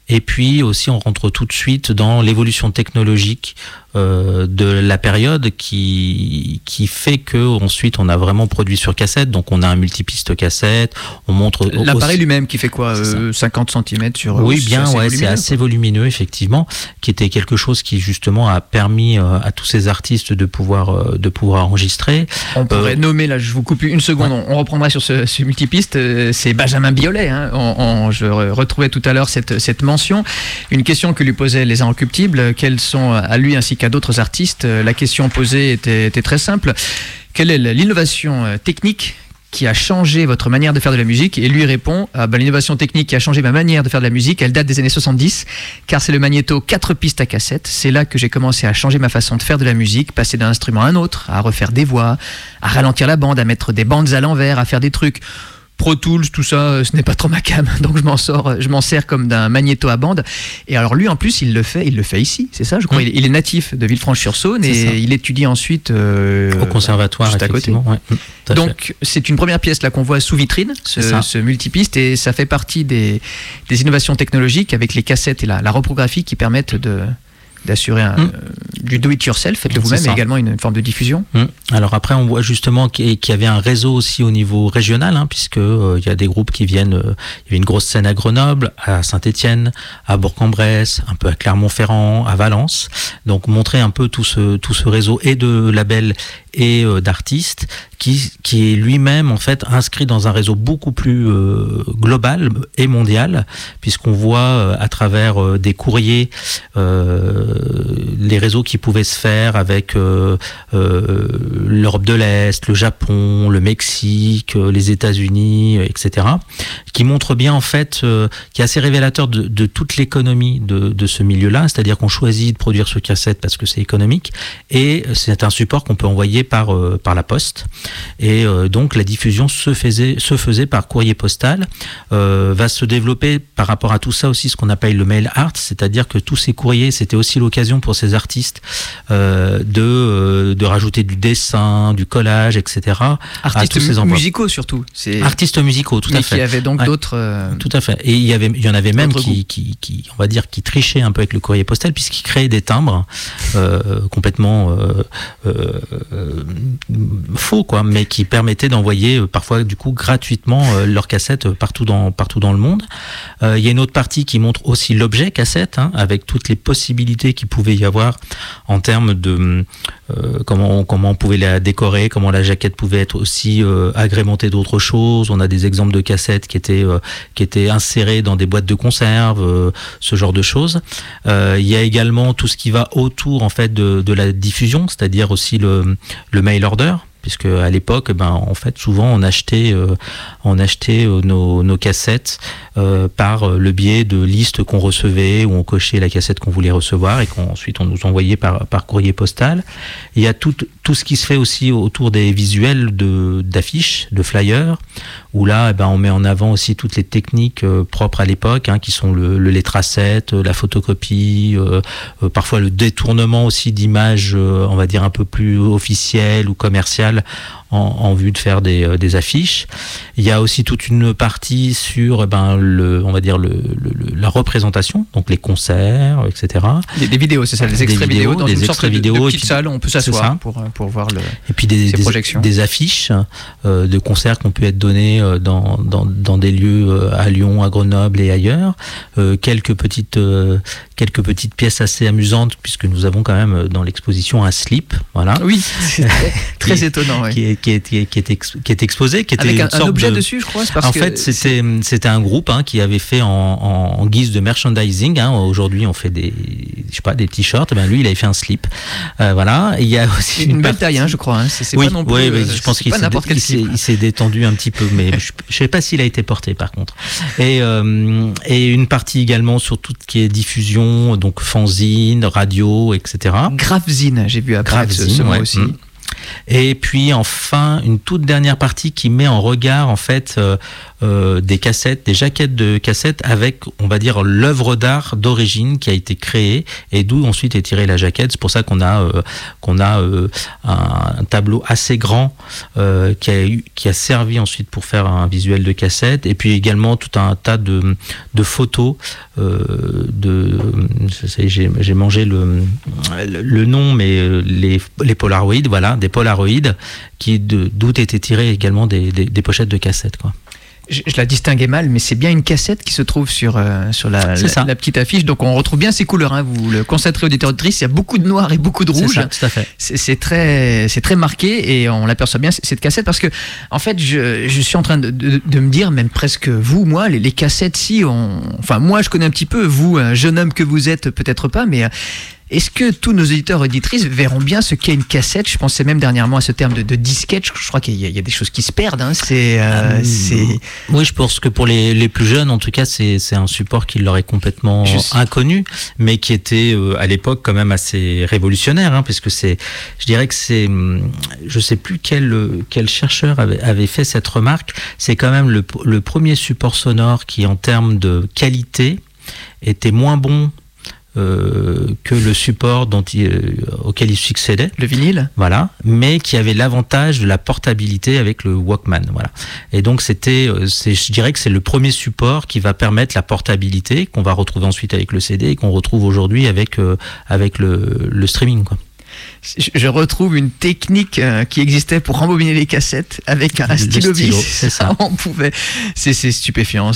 Et puis aussi, on rentre tout de suite dans l'évolution technologique de la période qui fait que ensuite on a vraiment produit sur cassette. Donc on a un multipiste cassette, on montre l'appareil lui-même qui fait quoi, 50 cm sur oui, bien, c'est assez volumineux effectivement, qui était quelque chose qui justement a permis à tous ces artistes de pouvoir enregistrer. On pourrait nommer, là je vous coupe une seconde, on reprendra sur ce multipiste, c'est Benjamin Biolay, hein. Je retrouvais tout à l'heure cette mention, une question que lui posaient les Inrecuptibles, quels sont à lui ainsi qu'à d'autres artistes, la question posée était très simple. Quelle est l'innovation technique qui a changé votre manière de faire de la musique? Et lui répond, l'innovation technique qui a changé ma manière de faire de la musique, elle date des années 70, car c'est le magnéto 4 pistes à cassette. C'est là que j'ai commencé à changer ma façon de faire de la musique, passer d'un instrument à un autre, à refaire des voix, à ralentir la bande, à mettre des bandes à l'envers, à faire des trucs. Pro Tools, tout ça, ce n'est pas trop ma cam, donc je m'en sers comme d'un magnéto à bande. Et alors lui, en plus, il le fait ici, c'est ça, je crois. Il est natif de Villefranche-sur-Saône et il étudie ensuite au conservatoire, juste à côté. Ouais, donc c'est une première pièce là qu'on voit sous vitrine, ce multipiste, et ça fait partie des innovations technologiques avec les cassettes et la reprographie qui permettent d'assurer du do-it-yourself, faites-le vous-même, et également une forme de diffusion. Alors après, on voit justement qu'il y avait un réseau aussi au niveau régional, puisque il y a des groupes qui viennent. Il y avait une grosse scène à Grenoble, à Saint-Étienne, à Bourg-en-Bresse, un peu à Clermont-Ferrand, à Valence. Donc montrer un peu tout ce réseau et de labels et d'artistes qui est lui-même en fait inscrit dans un réseau beaucoup plus global et mondial, puisqu'on voit à travers des courriers les réseaux qui pouvaient se faire avec l'Europe de l'Est, le Japon, le Mexique, les États-Unis, etc., qui montre bien en fait, qui est assez révélateur de toute l'économie de ce milieu-là, c'est-à-dire qu'on choisit de produire sur cassette parce que c'est économique, et c'est un support qu'on peut envoyer par la poste, et donc la diffusion se faisait par courrier postal. Va se développer par rapport à tout ça aussi ce qu'on appelle le mail art, c'est-à-dire que tous ces courriers, c'était aussi l'occasion pour ces artistes de rajouter du dessin, du collage, etc. Artistes musicaux surtout. Artistes musicaux, tout à fait. Mais qui avaient donc d'autres... Tout à fait. Et il y en avait même qui on va dire, qui trichaient un peu avec le courrier postal, puisqu'ils créaient des timbres complètement faux, quoi, mais qui permettaient d'envoyer parfois du coup gratuitement leurs cassettes partout dans le monde. Il y a une autre partie qui montre aussi l'objet cassette, avec toutes les possibilités qu'il pouvait y avoir en termes de comment on pouvait la décorer, comment la jaquette pouvait être aussi agrémentée d'autres choses. On a des exemples de cassettes qui étaient insérées dans des boîtes de conserve, ce genre de choses. Il y a également tout ce qui va autour en fait de la diffusion, c'est-à-dire aussi le mail order, puisque à l'époque, en fait, souvent on achetait nos cassettes par le biais de listes qu'on recevait, où on cochait la cassette qu'on voulait recevoir et qu'ensuite on nous envoyait par courrier postal. Il y a tout ce qui se fait aussi autour des visuels d'affiches, de flyers, où là, on met en avant aussi toutes les techniques propres à l'époque, qui sont le lettracette, la photocopie, parfois le détournement aussi d'images, on va dire un peu plus officielles ou commerciales, en vue de faire des affiches. Il y a aussi toute une partie sur on va dire la représentation, donc les concerts, etc. Des vidéos, c'est ça, des extraits vidéo dans une sorte de petite puis, salle où on peut s'asseoir pour voir et puis des projections. Des affiches de concerts qui ont pu être données dans des lieux à Lyon, à Grenoble et ailleurs. Quelques petites pièces assez amusantes, puisque nous avons quand même dans l'exposition un slip, voilà. Oui, c'est très étonnant, oui. Qui est exposé, qui était avec une sorte objet dessus, je crois. En fait, c'était un groupe qui avait fait en guise de merchandising. Aujourd'hui, on fait des t-shirts. Lui, il avait fait un slip. Voilà. Et il y a aussi une belle taille, je crois. C'est oui, pas non plus. Oui, je pense qu'il s'est détendu un petit peu, mais je sais pas s'il a été porté par contre. Et une partie également sur tout ce qui est diffusion, donc fanzine, radio, etc. Graphzine, j'ai vu après ce mot aussi. Et puis enfin une toute dernière partie qui met en regard en fait des cassettes, des jaquettes de cassettes avec, on va dire, l'œuvre d'art d'origine qui a été créée et d'où ensuite est tirée la jaquette. C'est pour ça qu'on a un tableau assez grand qui a servi ensuite pour faire un visuel de cassette, et puis également tout un tas de photos j'ai mangé le nom, mais les Polaroids, voilà, des Polaroids d'où étaient tirées également des pochettes de cassettes, quoi. Je la distinguais mal, mais c'est bien une cassette qui se trouve sur la petite affiche. Donc on retrouve bien ces couleurs, hein. Vous le constaterez, auditeur auditrice, il y a beaucoup de noir et beaucoup de rouge. C'est ça, tout à fait. C'est très marqué et on l'aperçoit bien, cette cassette, parce que en fait je suis en train de me dire, même presque vous, moi, les cassettes, enfin moi je connais un petit peu, vous, un jeune homme que vous êtes, peut-être pas, mais est-ce que tous nos auditeurs et auditrices verront bien ce qu'est une cassette? Je pensais même dernièrement à ce terme de disquette. Je crois qu'il y a des choses qui se perdent, hein. Oui, je pense que pour les plus jeunes, en tout cas, c'est un support qui leur est complètement inconnu, mais qui était à l'époque quand même assez révolutionnaire, hein, parce que je dirais que je sais plus quel chercheur avait fait cette remarque. C'est quand même le premier support sonore qui, en termes de qualité, était moins bon que le support auquel il succédait, le vinyle, voilà, mais qui avait l'avantage de la portabilité avec le Walkman, voilà. Et donc je dirais que c'est le premier support qui va permettre la portabilité qu'on va retrouver ensuite avec le CD et qu'on retrouve aujourd'hui avec le streaming, quoi. Je retrouve une technique qui existait pour rembobiner les cassettes avec un stylo bis. C'est ça. C'est stupéfiant.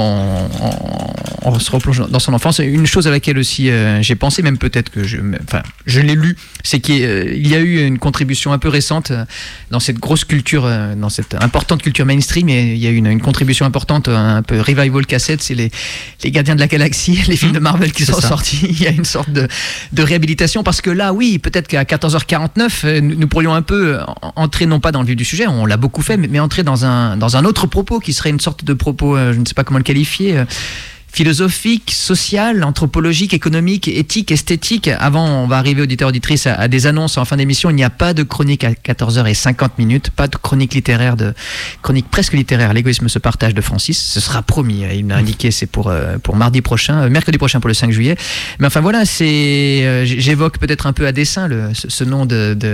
On se replonge dans son enfance. Une chose à laquelle aussi j'ai pensé, même peut-être que je l'ai lu, c'est qu'il y a eu une contribution un peu récente dans cette grosse culture, dans cette importante culture mainstream. Et il y a eu une contribution importante, un peu revival cassette. C'est les Gardiens de la Galaxie, les films de Marvel qui sont sortis. Il y a une sorte de réhabilitation, parce que là, oui, peut-être qu'à 14h49, nous pourrions un peu entrer, non pas dans le vif du sujet, on l'a beaucoup fait, mais entrer dans un autre propos qui serait une sorte de propos, je ne sais pas comment le qualifier, philosophique, social, anthropologique, économique, éthique, esthétique. Avant, on va arriver, auditeurs, auditrices, à des annonces en fin d'émission. Il n'y a pas de chronique à 14h50, pas de chronique littéraire, chronique presque littéraire. L'égoïsme se partage de Francis. Ce sera promis. Il m'a indiqué, c'est pour mercredi prochain pour le 5 juillet. Mais enfin voilà, j'évoque peut-être un peu à dessein ce nom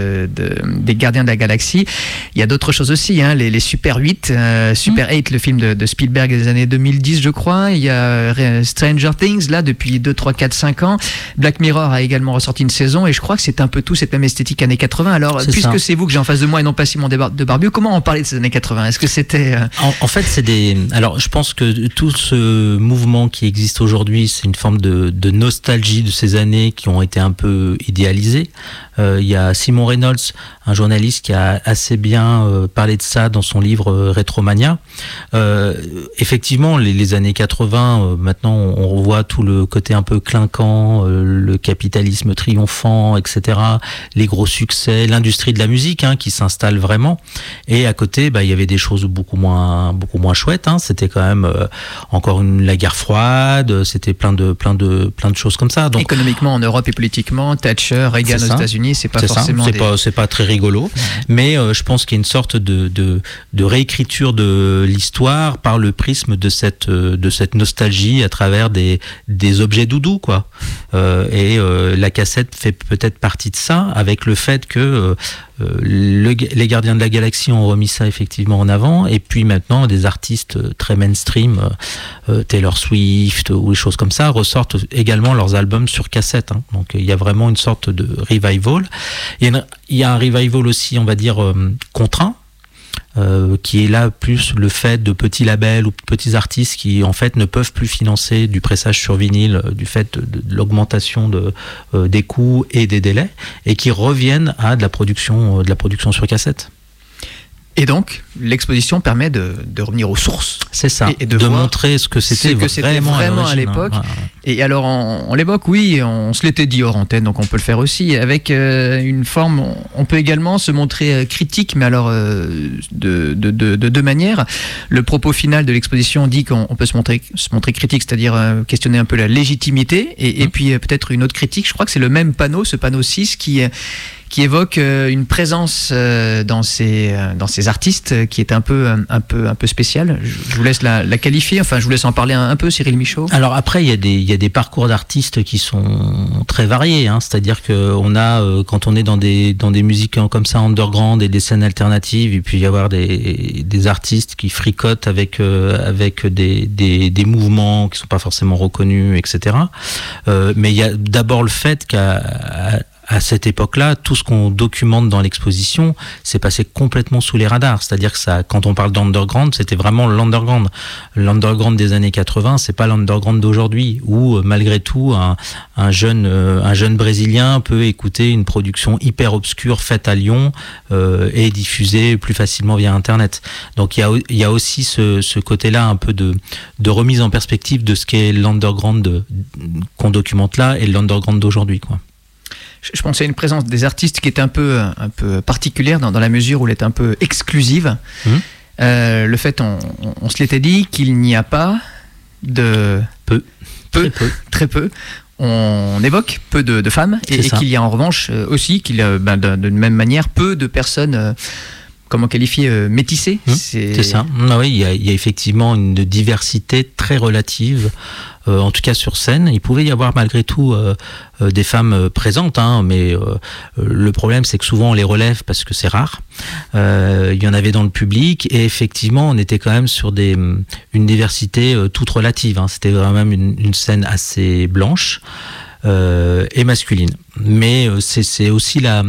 des Gardiens de la Galaxie. Il y a d'autres choses aussi, hein, les Super 8, Super 8, le film de Spielberg des années 2010, je crois. Il y a Stranger Things, là, depuis 2, 3, 4, 5 ans. Black Mirror a également ressorti une saison, et je crois que c'est un peu tout cette même esthétique années 80. Alors, puisque c'est vous que j'ai en face de moi et non pas Simon de Barbieux, comment on parlait de ces années 80? Est-ce que c'était... En fait, alors, je pense que tout ce mouvement qui existe aujourd'hui, c'est une forme de nostalgie de ces années qui ont été un peu idéalisées. Il y a Simon Reynolds, un journaliste, qui a assez bien parlé de ça dans son livre Rétromania. Effectivement, les années 80, maintenant on revoit tout le côté un peu clinquant, le capitalisme triomphant, etc., les gros succès, l'industrie de la musique, hein, qui s'installe vraiment. Et à côté, il y avait des choses beaucoup moins chouettes, hein. C'était quand même encore la guerre froide, c'était plein de choses comme ça. Donc, économiquement en Europe et politiquement, Thatcher, Reagan aux États-Unis, c'est pas forcément c'est pas très rigolo. Ouais. Mais je pense qu'il y a une sorte de réécriture de l'histoire par le prisme de cette nostalgie à travers des objets doudous, quoi. Et la cassette fait peut-être partie de ça, avec le fait que les Gardiens de la Galaxie ont remis ça effectivement en avant, et puis maintenant des artistes très mainstream, Taylor Swift ou des choses comme ça, ressortent également leurs albums sur cassette, hein. Donc il y a vraiment une sorte de revival. Il y a un revival aussi, on va dire, contraint, qui est là plus le fait de petits labels ou de petits artistes qui en fait ne peuvent plus financer du pressage sur vinyle du fait de l'augmentation des coûts et des délais, et qui reviennent à de la production sur cassette. Et donc, l'exposition permet de revenir aux sources. C'est ça, et de montrer ce que c'était vraiment à l'époque. Et alors, on l'évoque, oui, on se l'était dit hors antenne, donc on peut le faire aussi, avec une forme, on peut également se montrer critique, mais alors de deux manières. Le propos final de l'exposition dit qu'on peut se montrer critique, c'est-à-dire questionner un peu la légitimité, et puis peut-être une autre critique, je crois que c'est le même panneau, ce panneau 6, qui évoque une présence dans ces artistes qui est un peu spéciale. Je vous laisse la qualifier, enfin je vous laisse en parler un peu, Cyril Michaud. Alors après, il y a des parcours d'artistes qui sont très variés, hein. C'est-à-dire que on a quand on est dans des musiques comme ça underground et des scènes alternatives, il peut y avoir des artistes qui fricotent avec des mouvements qui sont pas forcément reconnus, etc. Mais il y a d'abord le fait qu'à cette époque-là, tout ce qu'on documente dans l'exposition s'est passé complètement sous les radars. C'est-à-dire que ça, quand on parle d'underground, c'était vraiment l'underground. L'underground des années 80, c'est pas l'underground d'aujourd'hui, où malgré tout, un jeune Brésilien peut écouter une production hyper obscure faite à Lyon et diffusée plus facilement via Internet. Donc il y a aussi ce côté-là un peu de remise en perspective de ce qu'est l'underground qu'on documente là et l'underground d'aujourd'hui, quoi. Je pensais à une présence des artistes qui est un peu particulière dans la mesure où elle est un peu exclusive. Le fait, on se l'était dit, qu'il n'y a pas de... Très peu. On évoque peu de femmes et qu'il y a en revanche aussi, qu'il y a de même manière peu de personnes... comment qualifier, métissées. C'est ça. Ah oui, il y a effectivement une diversité très relative, en tout cas sur scène. Il pouvait y avoir malgré tout des femmes présentes, hein, mais le problème c'est que souvent on les relève parce que c'est rare. Il y en avait dans le public et effectivement on était quand même sur une diversité toute relative, hein. C'était vraiment une scène assez blanche et masculine. Mais c'est aussi la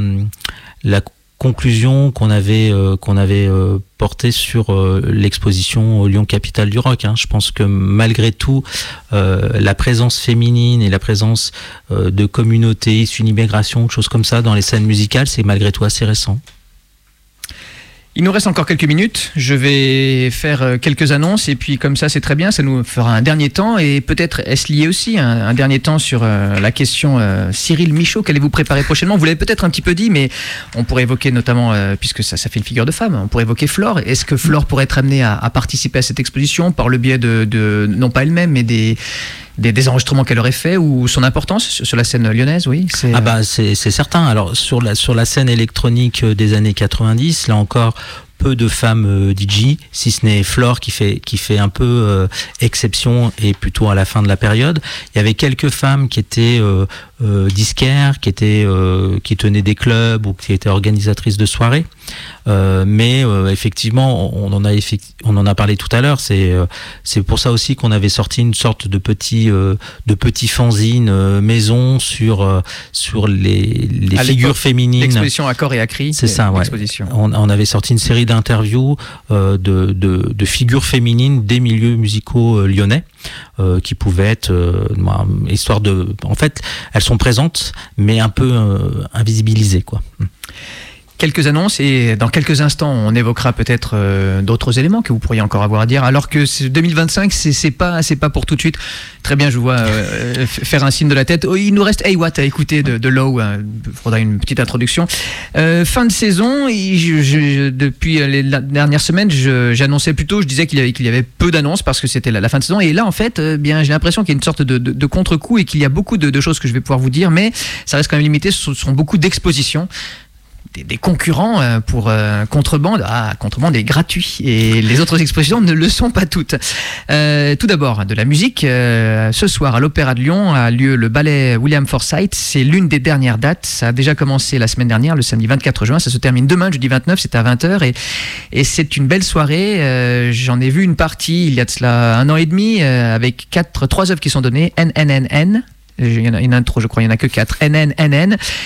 conclusion qu'on avait portée sur l'exposition au Lyon Capitale du Rock, hein. Je pense que malgré tout, la présence féminine et la présence de communautés issues d'immigration, de choses comme ça dans les scènes musicales, c'est malgré tout assez récent. Il nous reste encore quelques minutes, je vais faire quelques annonces et puis comme ça c'est très bien, ça nous fera un dernier temps et peut-être est-ce lié aussi un dernier temps sur la question Cyril Michaud, qu'allez-vous préparer prochainement? Vous l'avez peut-être un petit peu dit, mais on pourrait évoquer notamment, puisque ça fait une figure de femme, on pourrait évoquer Flore. Est-ce que Flore pourrait être amenée à participer à cette exposition par le biais de non pas elle-même, mais des enregistrements qu'elle aurait fait ou son importance sur la scène lyonnaise, oui. C'est certain. Alors sur la scène électronique des années 90, là encore peu de femmes DJ, si ce n'est Flore qui fait un peu exception et plutôt à la fin de la période. Il y avait quelques femmes qui étaient disquaires, qui tenaient des clubs ou qui étaient organisatrices de soirées. Mais effectivement, on en a parlé tout à l'heure. C'est pour ça aussi qu'on avait sorti une sorte de petit fanzine maison sur les figures féminines. L'exposition à corps et à cri. C'est ça, ouais. On avait sorti une série d'interviews de figures féminines des milieux musicaux lyonnais. Qui pouvaient être histoire de... En fait, elles sont présentes, mais un peu invisibilisées, quoi. Quelques annonces et dans quelques instants on évoquera peut-être d'autres éléments que vous pourriez encore avoir à dire, alors que 2025 c'est pas pour tout de suite. Très bien, je vous vois faire un signe de la tête. Oh, il nous reste Hey What à écouter de Low. Il faudra une petite introduction. Fin de saison, depuis les dernières semaines j'annonçais plutôt, je disais qu'il y avait peu d'annonces parce que c'était la fin de saison, et là en fait bien j'ai l'impression qu'il y a une sorte de contre-coup et qu'il y a beaucoup de choses que je vais pouvoir vous dire, mais ça reste quand même limité. Ce sont beaucoup d'expositions. Des concurrents pour contrebande. Contrebande est gratuit et les autres expositions ne le sont pas toutes. Tout d'abord, de la musique. Ce soir, à l'Opéra de Lyon, a lieu le ballet William Forsythe. C'est l'une des dernières dates. Ça a déjà commencé la semaine dernière, le samedi 24 juin. Ça se termine demain, jeudi 29, c'est à 20h. Et c'est une belle soirée. J'en ai vu une partie il y a de cela 1 an et demi, avec 3 œuvres qui sont données. NNNN. Il y en a trop, je crois. Il n'y en a que 4. NNNN.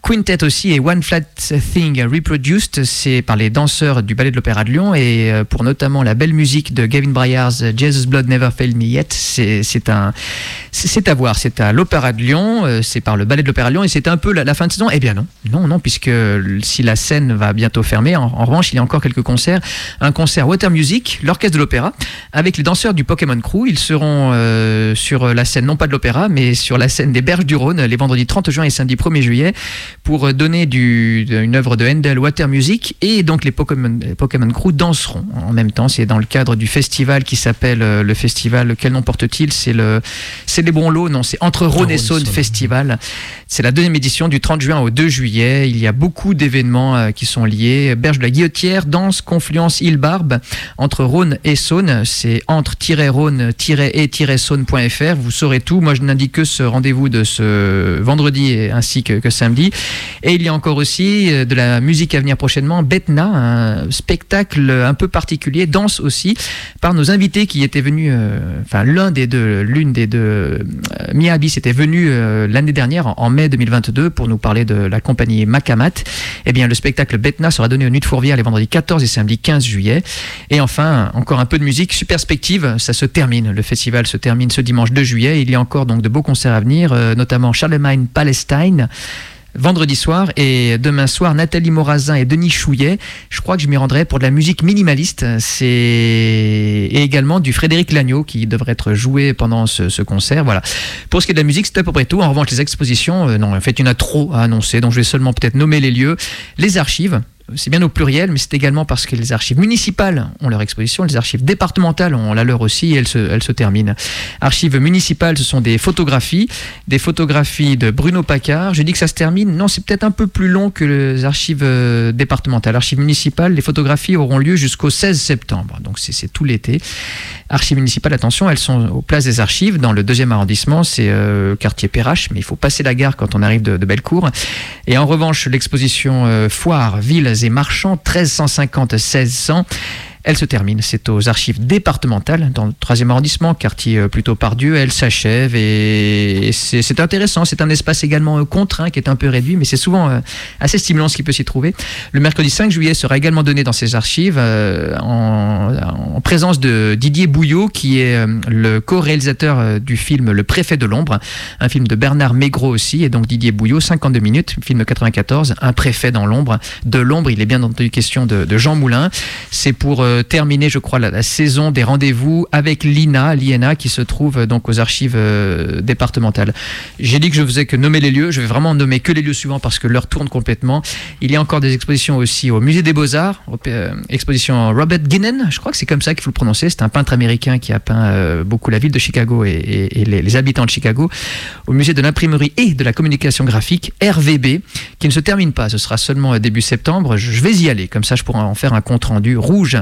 Quintet aussi, et One Flat Thing Reproduced, c'est par les danseurs du Ballet de l'Opéra de Lyon, et pour notamment la belle musique de Gavin Bryars, Jesus Blood Never Failed Me Yet, c'est à voir, c'est à l'Opéra de Lyon, c'est par le Ballet de l'Opéra de Lyon, et c'est un peu la fin de saison. Eh bien non, puisque si la scène va bientôt fermer, en revanche, il y a encore quelques concerts. Un concert Water Music, l'orchestre de l'Opéra, avec les danseurs du Pokémon Crew. Ils seront sur la scène, non pas de l'Opéra, mais sur la scène des Berges du Rhône, les vendredis 30 juin et samedi 1er juillet, pour donner une œuvre de Handel, Water Music, et donc les Pokémon Crew danseront en même temps. C'est dans le cadre du festival qui s'appelle le festival, quel nom porte-t-il? C'est les Bronlots, non, c'est Entre Rhône et Saône Festival. C'est la deuxième édition du 30 juin au 2 juillet. Il y a beaucoup d'événements qui sont liés. Berge de la Guillotière, danse, confluence, île-Barbe, entre Rhône et Saône. C'est entre-rhône-et-saône.fr. Vous saurez tout. Moi, je n'indique que ce rendez-vous de ce vendredi ainsi que samedi. Et il y a encore aussi de la musique à venir prochainement. Betna, un spectacle un peu particulier, danse aussi, par nos invités qui étaient venus, l'une des deux, Mia Abyss était venue l'année dernière, en mai 2022, pour nous parler de la compagnie Makamat. Eh bien, le spectacle Betna sera donné aux Nuits de Fourvière les vendredis 14 et samedi 15 juillet. Et enfin, encore un peu de musique, Superspective, ça se termine. Le festival se termine ce dimanche 2 juillet. Il y a encore donc de beaux concerts à venir, notamment Charlemagne Palestine, vendredi soir, et demain soir Nathalie Morazin et Denis Chouillet. Je crois que je m'y rendrai pour de la musique minimaliste. Et également du Frédéric Lagneau qui devrait être joué pendant ce concert. Voilà. Pour ce qui est de la musique, c'est à peu près tout. En revanche, les expositions, non, en fait, il y en a trop à annoncer, donc je vais seulement peut-être nommer les lieux. Les archives. C'est bien au pluriel, mais c'est également parce que les archives municipales ont leur exposition, les archives départementales ont la leur aussi, et elles se terminent. Archives municipales, ce sont des photographies de Bruno Paccard. Je dis que ça se termine, non, c'est peut-être un peu plus long que les archives départementales. Archives municipales, les photographies auront lieu jusqu'au 16 septembre, donc c'est tout l'été. Archives municipales, attention, elles sont aux Places des Archives, dans le 2e arrondissement, c'est quartier Perrache, mais il faut passer la gare quand on arrive de Bellecour. Et en revanche, l'exposition Foire, Villes et Marchands, 1350-1600, elle se termine. C'est aux archives départementales, dans le 3e arrondissement, quartier plutôt Pardieu. Elle s'achève et c'est intéressant. C'est un espace également contraint, qui est un peu réduit, mais c'est souvent assez stimulant ce qui peut s'y trouver. Le mercredi 5 juillet sera également donné dans ces archives en présence de Didier Bouillot, qui est le co-réalisateur du film Le Préfet de l'Ombre, un film de Bernard Maigret aussi, et donc Didier Bouillot, 52 minutes, film 94, un préfet dans l'ombre. De l'ombre, il est bien entendu question de Jean Moulin. C'est pour terminer, je crois, la saison des rendez-vous avec l'INA qui se trouve donc aux archives départementales. J'ai dit que je faisais que nommer les lieux, je vais vraiment nommer que les lieux suivants parce que l'heure tourne complètement. Il y a encore des expositions aussi au Musée des Beaux-Arts, exposition Robert Guinan, je crois que c'est comme ça qu'il faut le prononcer, c'est un peintre américain qui a peint beaucoup la ville de Chicago et les habitants de Chicago. Au Musée de l'imprimerie et de la communication graphique, RVB, qui ne se termine pas, ce sera seulement début septembre. Je vais y aller, comme ça je pourrai en faire un compte rendu. Rouge,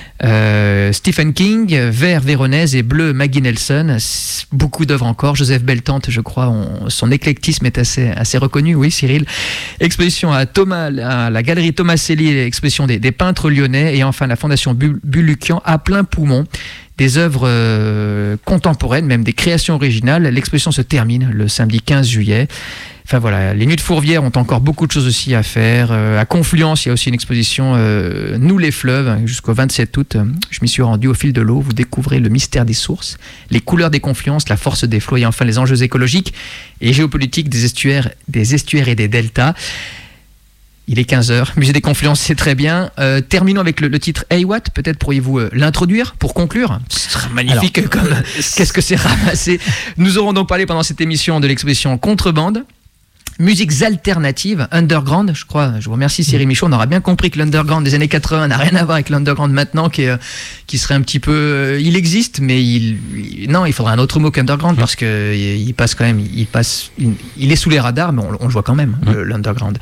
Stephen King, vert Véronèse et bleu Maggie Nelson. Beaucoup d'œuvres encore. Joseph Beltante, je crois, son éclectisme est assez reconnu. Oui, Cyril. Exposition à la galerie Thomaselli, exposition des peintres lyonnais, et enfin la fondation Bulukian à plein poumon. Des œuvres contemporaines, même des créations originales. L'exposition se termine le samedi 15 juillet. Enfin voilà, les Nuits de Fourvière ont encore beaucoup de choses aussi à faire. À Confluence, il y a aussi une exposition Nous les fleuves, jusqu'au 27 août. Je m'y suis rendu au fil de l'eau. Vous découvrez le mystère des sources, les couleurs des confluences, la force des flots et enfin les enjeux écologiques et géopolitiques des estuaires et des deltas. Il est 15h, Musée des Confluences, c'est très bien. Terminons avec le titre Hey What, peut-être pourriez-vous l'introduire pour conclure. Ce sera magnifique. Alors, qu'est-ce que c'est ramassé. Nous aurons donc parlé pendant cette émission de l'exposition Contrebande. Musiques alternatives, underground, je crois. Je vous remercie Cyril Michaud. On aura bien compris que l'underground des années 80 n'a rien à voir avec l'underground maintenant, qui serait un petit peu. Il existe, mais il faudrait un autre mot qu'underground parce que il passe quand même. Il est sous les radars, mais on le voit quand même, l'underground.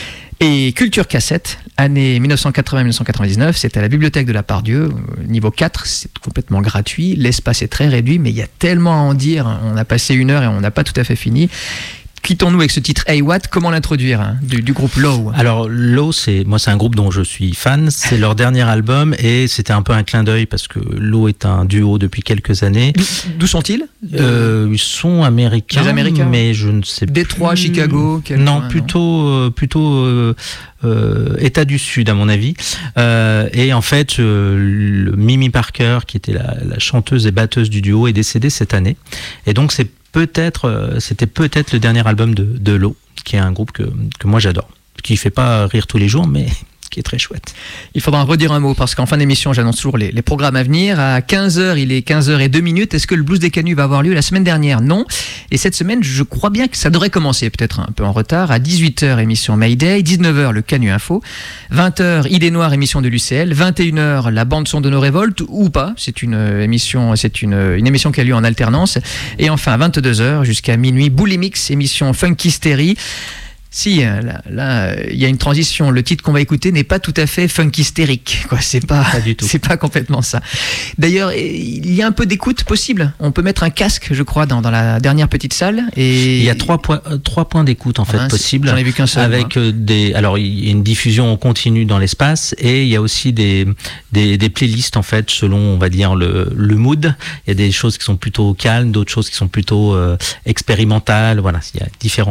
Et Culture Cassette, année 1980-1999, c'est à la bibliothèque de la Pardieu, niveau 4, c'est complètement gratuit. L'espace est très réduit, mais il y a tellement à en dire. On a passé 1 heure et on n'a pas tout à fait fini. quittons-nous avec ce titre Hey What. Comment l'introduire hein, du groupe Low? Alors Low, c'est un groupe dont je suis fan. C'est leur dernier album et c'était un peu un clin d'œil parce que Low est un duo depuis quelques années. D'où sont-ils? Ils sont américains, mais je ne sais pas. Détroit, Chicago. Non, plutôt État du Sud à mon avis. Et en fait, Mimi Parker, qui était la chanteuse et batteuse du duo, est décédée cette année. Et donc c'était peut-être le dernier album de Low, qui est un groupe que moi j'adore, qui fait pas rire tous les jours, mais qui est très chouette. Il faudra en redire un mot parce qu'en fin d'émission, j'annonce toujours les programmes à venir. À 15h, il est 15h02. Est-ce que le Blues des Canuts va avoir lieu la semaine dernière? Non. Et cette semaine, je crois bien que ça devrait commencer, peut-être un peu en retard. À 18h, émission Mayday. 19h, le Canut Info. 20h, Idées Noires, émission de l'UCL. 21h, la bande-son de nos révoltes, ou pas. C'est une émission qui a lieu en alternance. Et enfin, à 22h, jusqu'à minuit, Boulimix, émission Funkistérie. Si, là, il y a une transition. Le titre qu'on va écouter n'est pas tout à fait funkistérique, quoi. C'est pas du tout. C'est pas complètement ça. D'ailleurs, il y a un peu d'écoute possible. On peut mettre un casque, je crois, dans la dernière petite salle. Et il y a trois points d'écoute en fait possibles. J'en ai vu qu'un seul. Avec alors il y a une diffusion continue dans l'espace et il y a aussi des playlists en fait selon on va dire le mood. Il y a des choses qui sont plutôt calmes, d'autres choses qui sont plutôt expérimentales. Voilà, il y a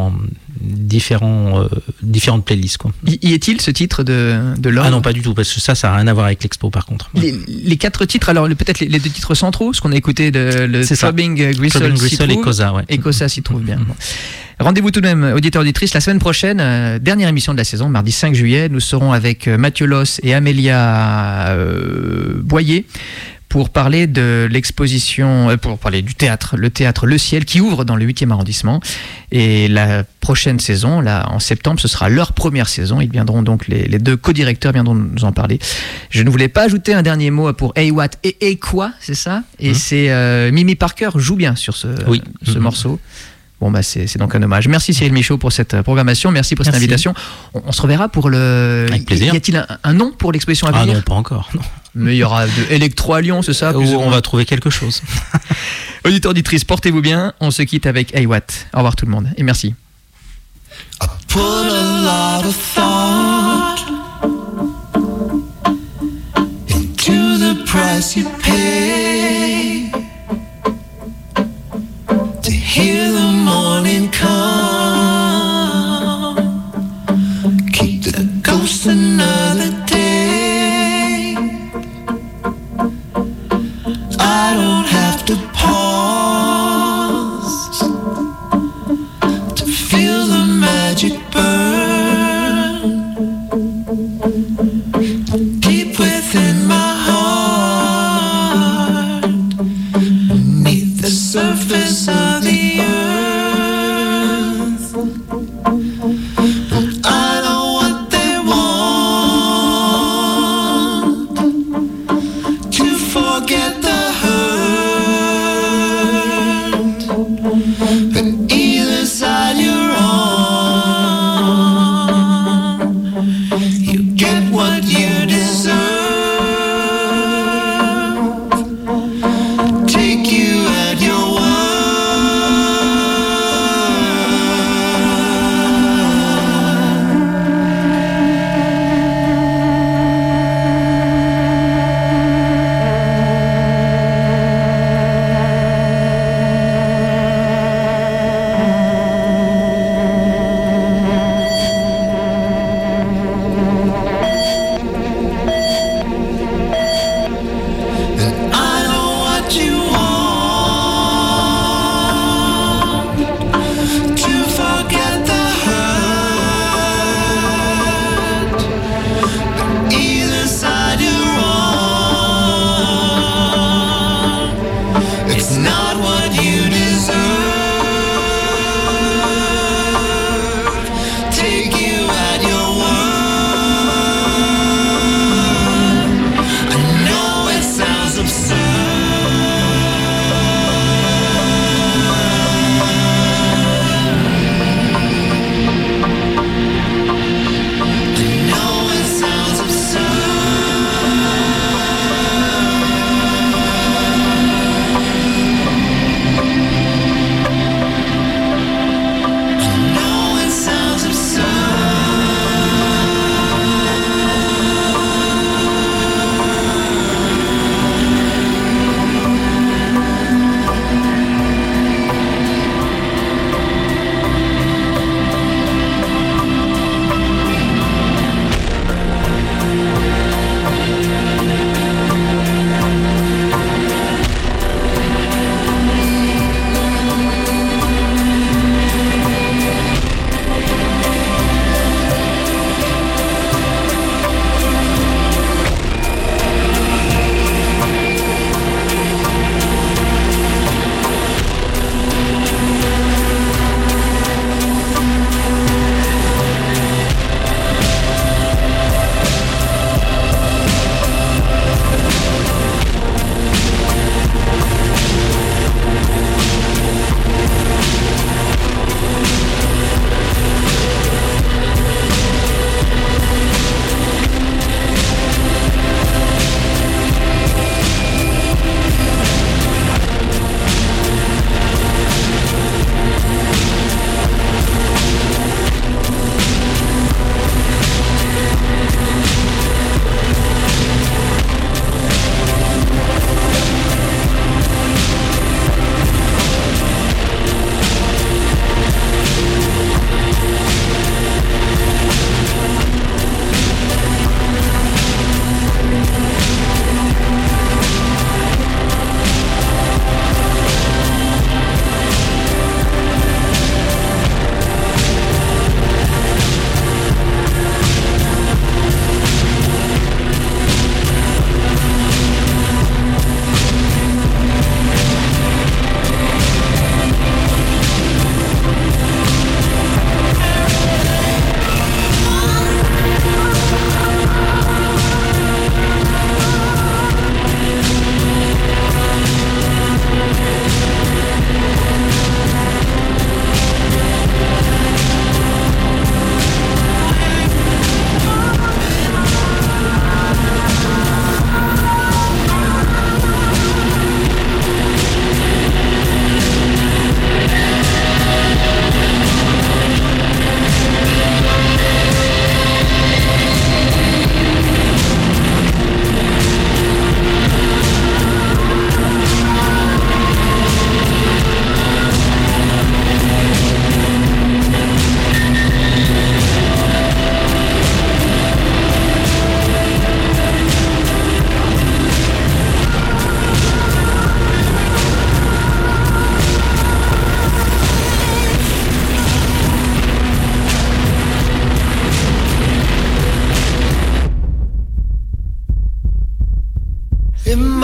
différentes playlists quoi. Y est-il ce titre de l'homme? Ah non, pas du tout, parce que ça n'a rien à voir avec l'expo par contre. Les 4 titres, alors peut-être les 2 titres centraux, ce qu'on a écouté le Throbbing Gristle et Cosa, ouais. Et Cosa s'y trouve bien. Bon. Rendez-vous tout de même, auditeurs, auditrices, la semaine prochaine, dernière émission de la saison, mardi 5 juillet, nous serons avec Mathieu Loss et Amélia Boyer pour parler de l'exposition, pour parler du théâtre, le théâtre Le Ciel, qui ouvre dans le 8e arrondissement. Et la prochaine saison, là, en septembre, ce sera leur première saison. Ils viendront donc, les 2 co-directeurs viendront nous en parler. Je ne voulais pas ajouter un dernier mot pour Hey What et quoi, c'est ça? Et c'est Mimi Parker joue bien sur ce morceau. Bon, bah, c'est donc un hommage. Merci Cyril Michaud pour cette programmation. Merci pour cette invitation. On se reverra pour le. Avec plaisir. Y a-t-il un nom pour l'exposition à venir? Ah non, pas encore. Non. Mais il y aura de Electro à Lyon, c'est ça? On va trouver quelque chose. Auditeurs, auditrices, portez-vous bien. On se quitte avec Hey What. Au revoir tout le monde et merci. I put a lot of thought into the price you pay to hear the morning come, keep the ghost another day. I don't have to pause to feel the magic burn deep within my heart, beneath the surface of the earth. I know what they want.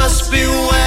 must be where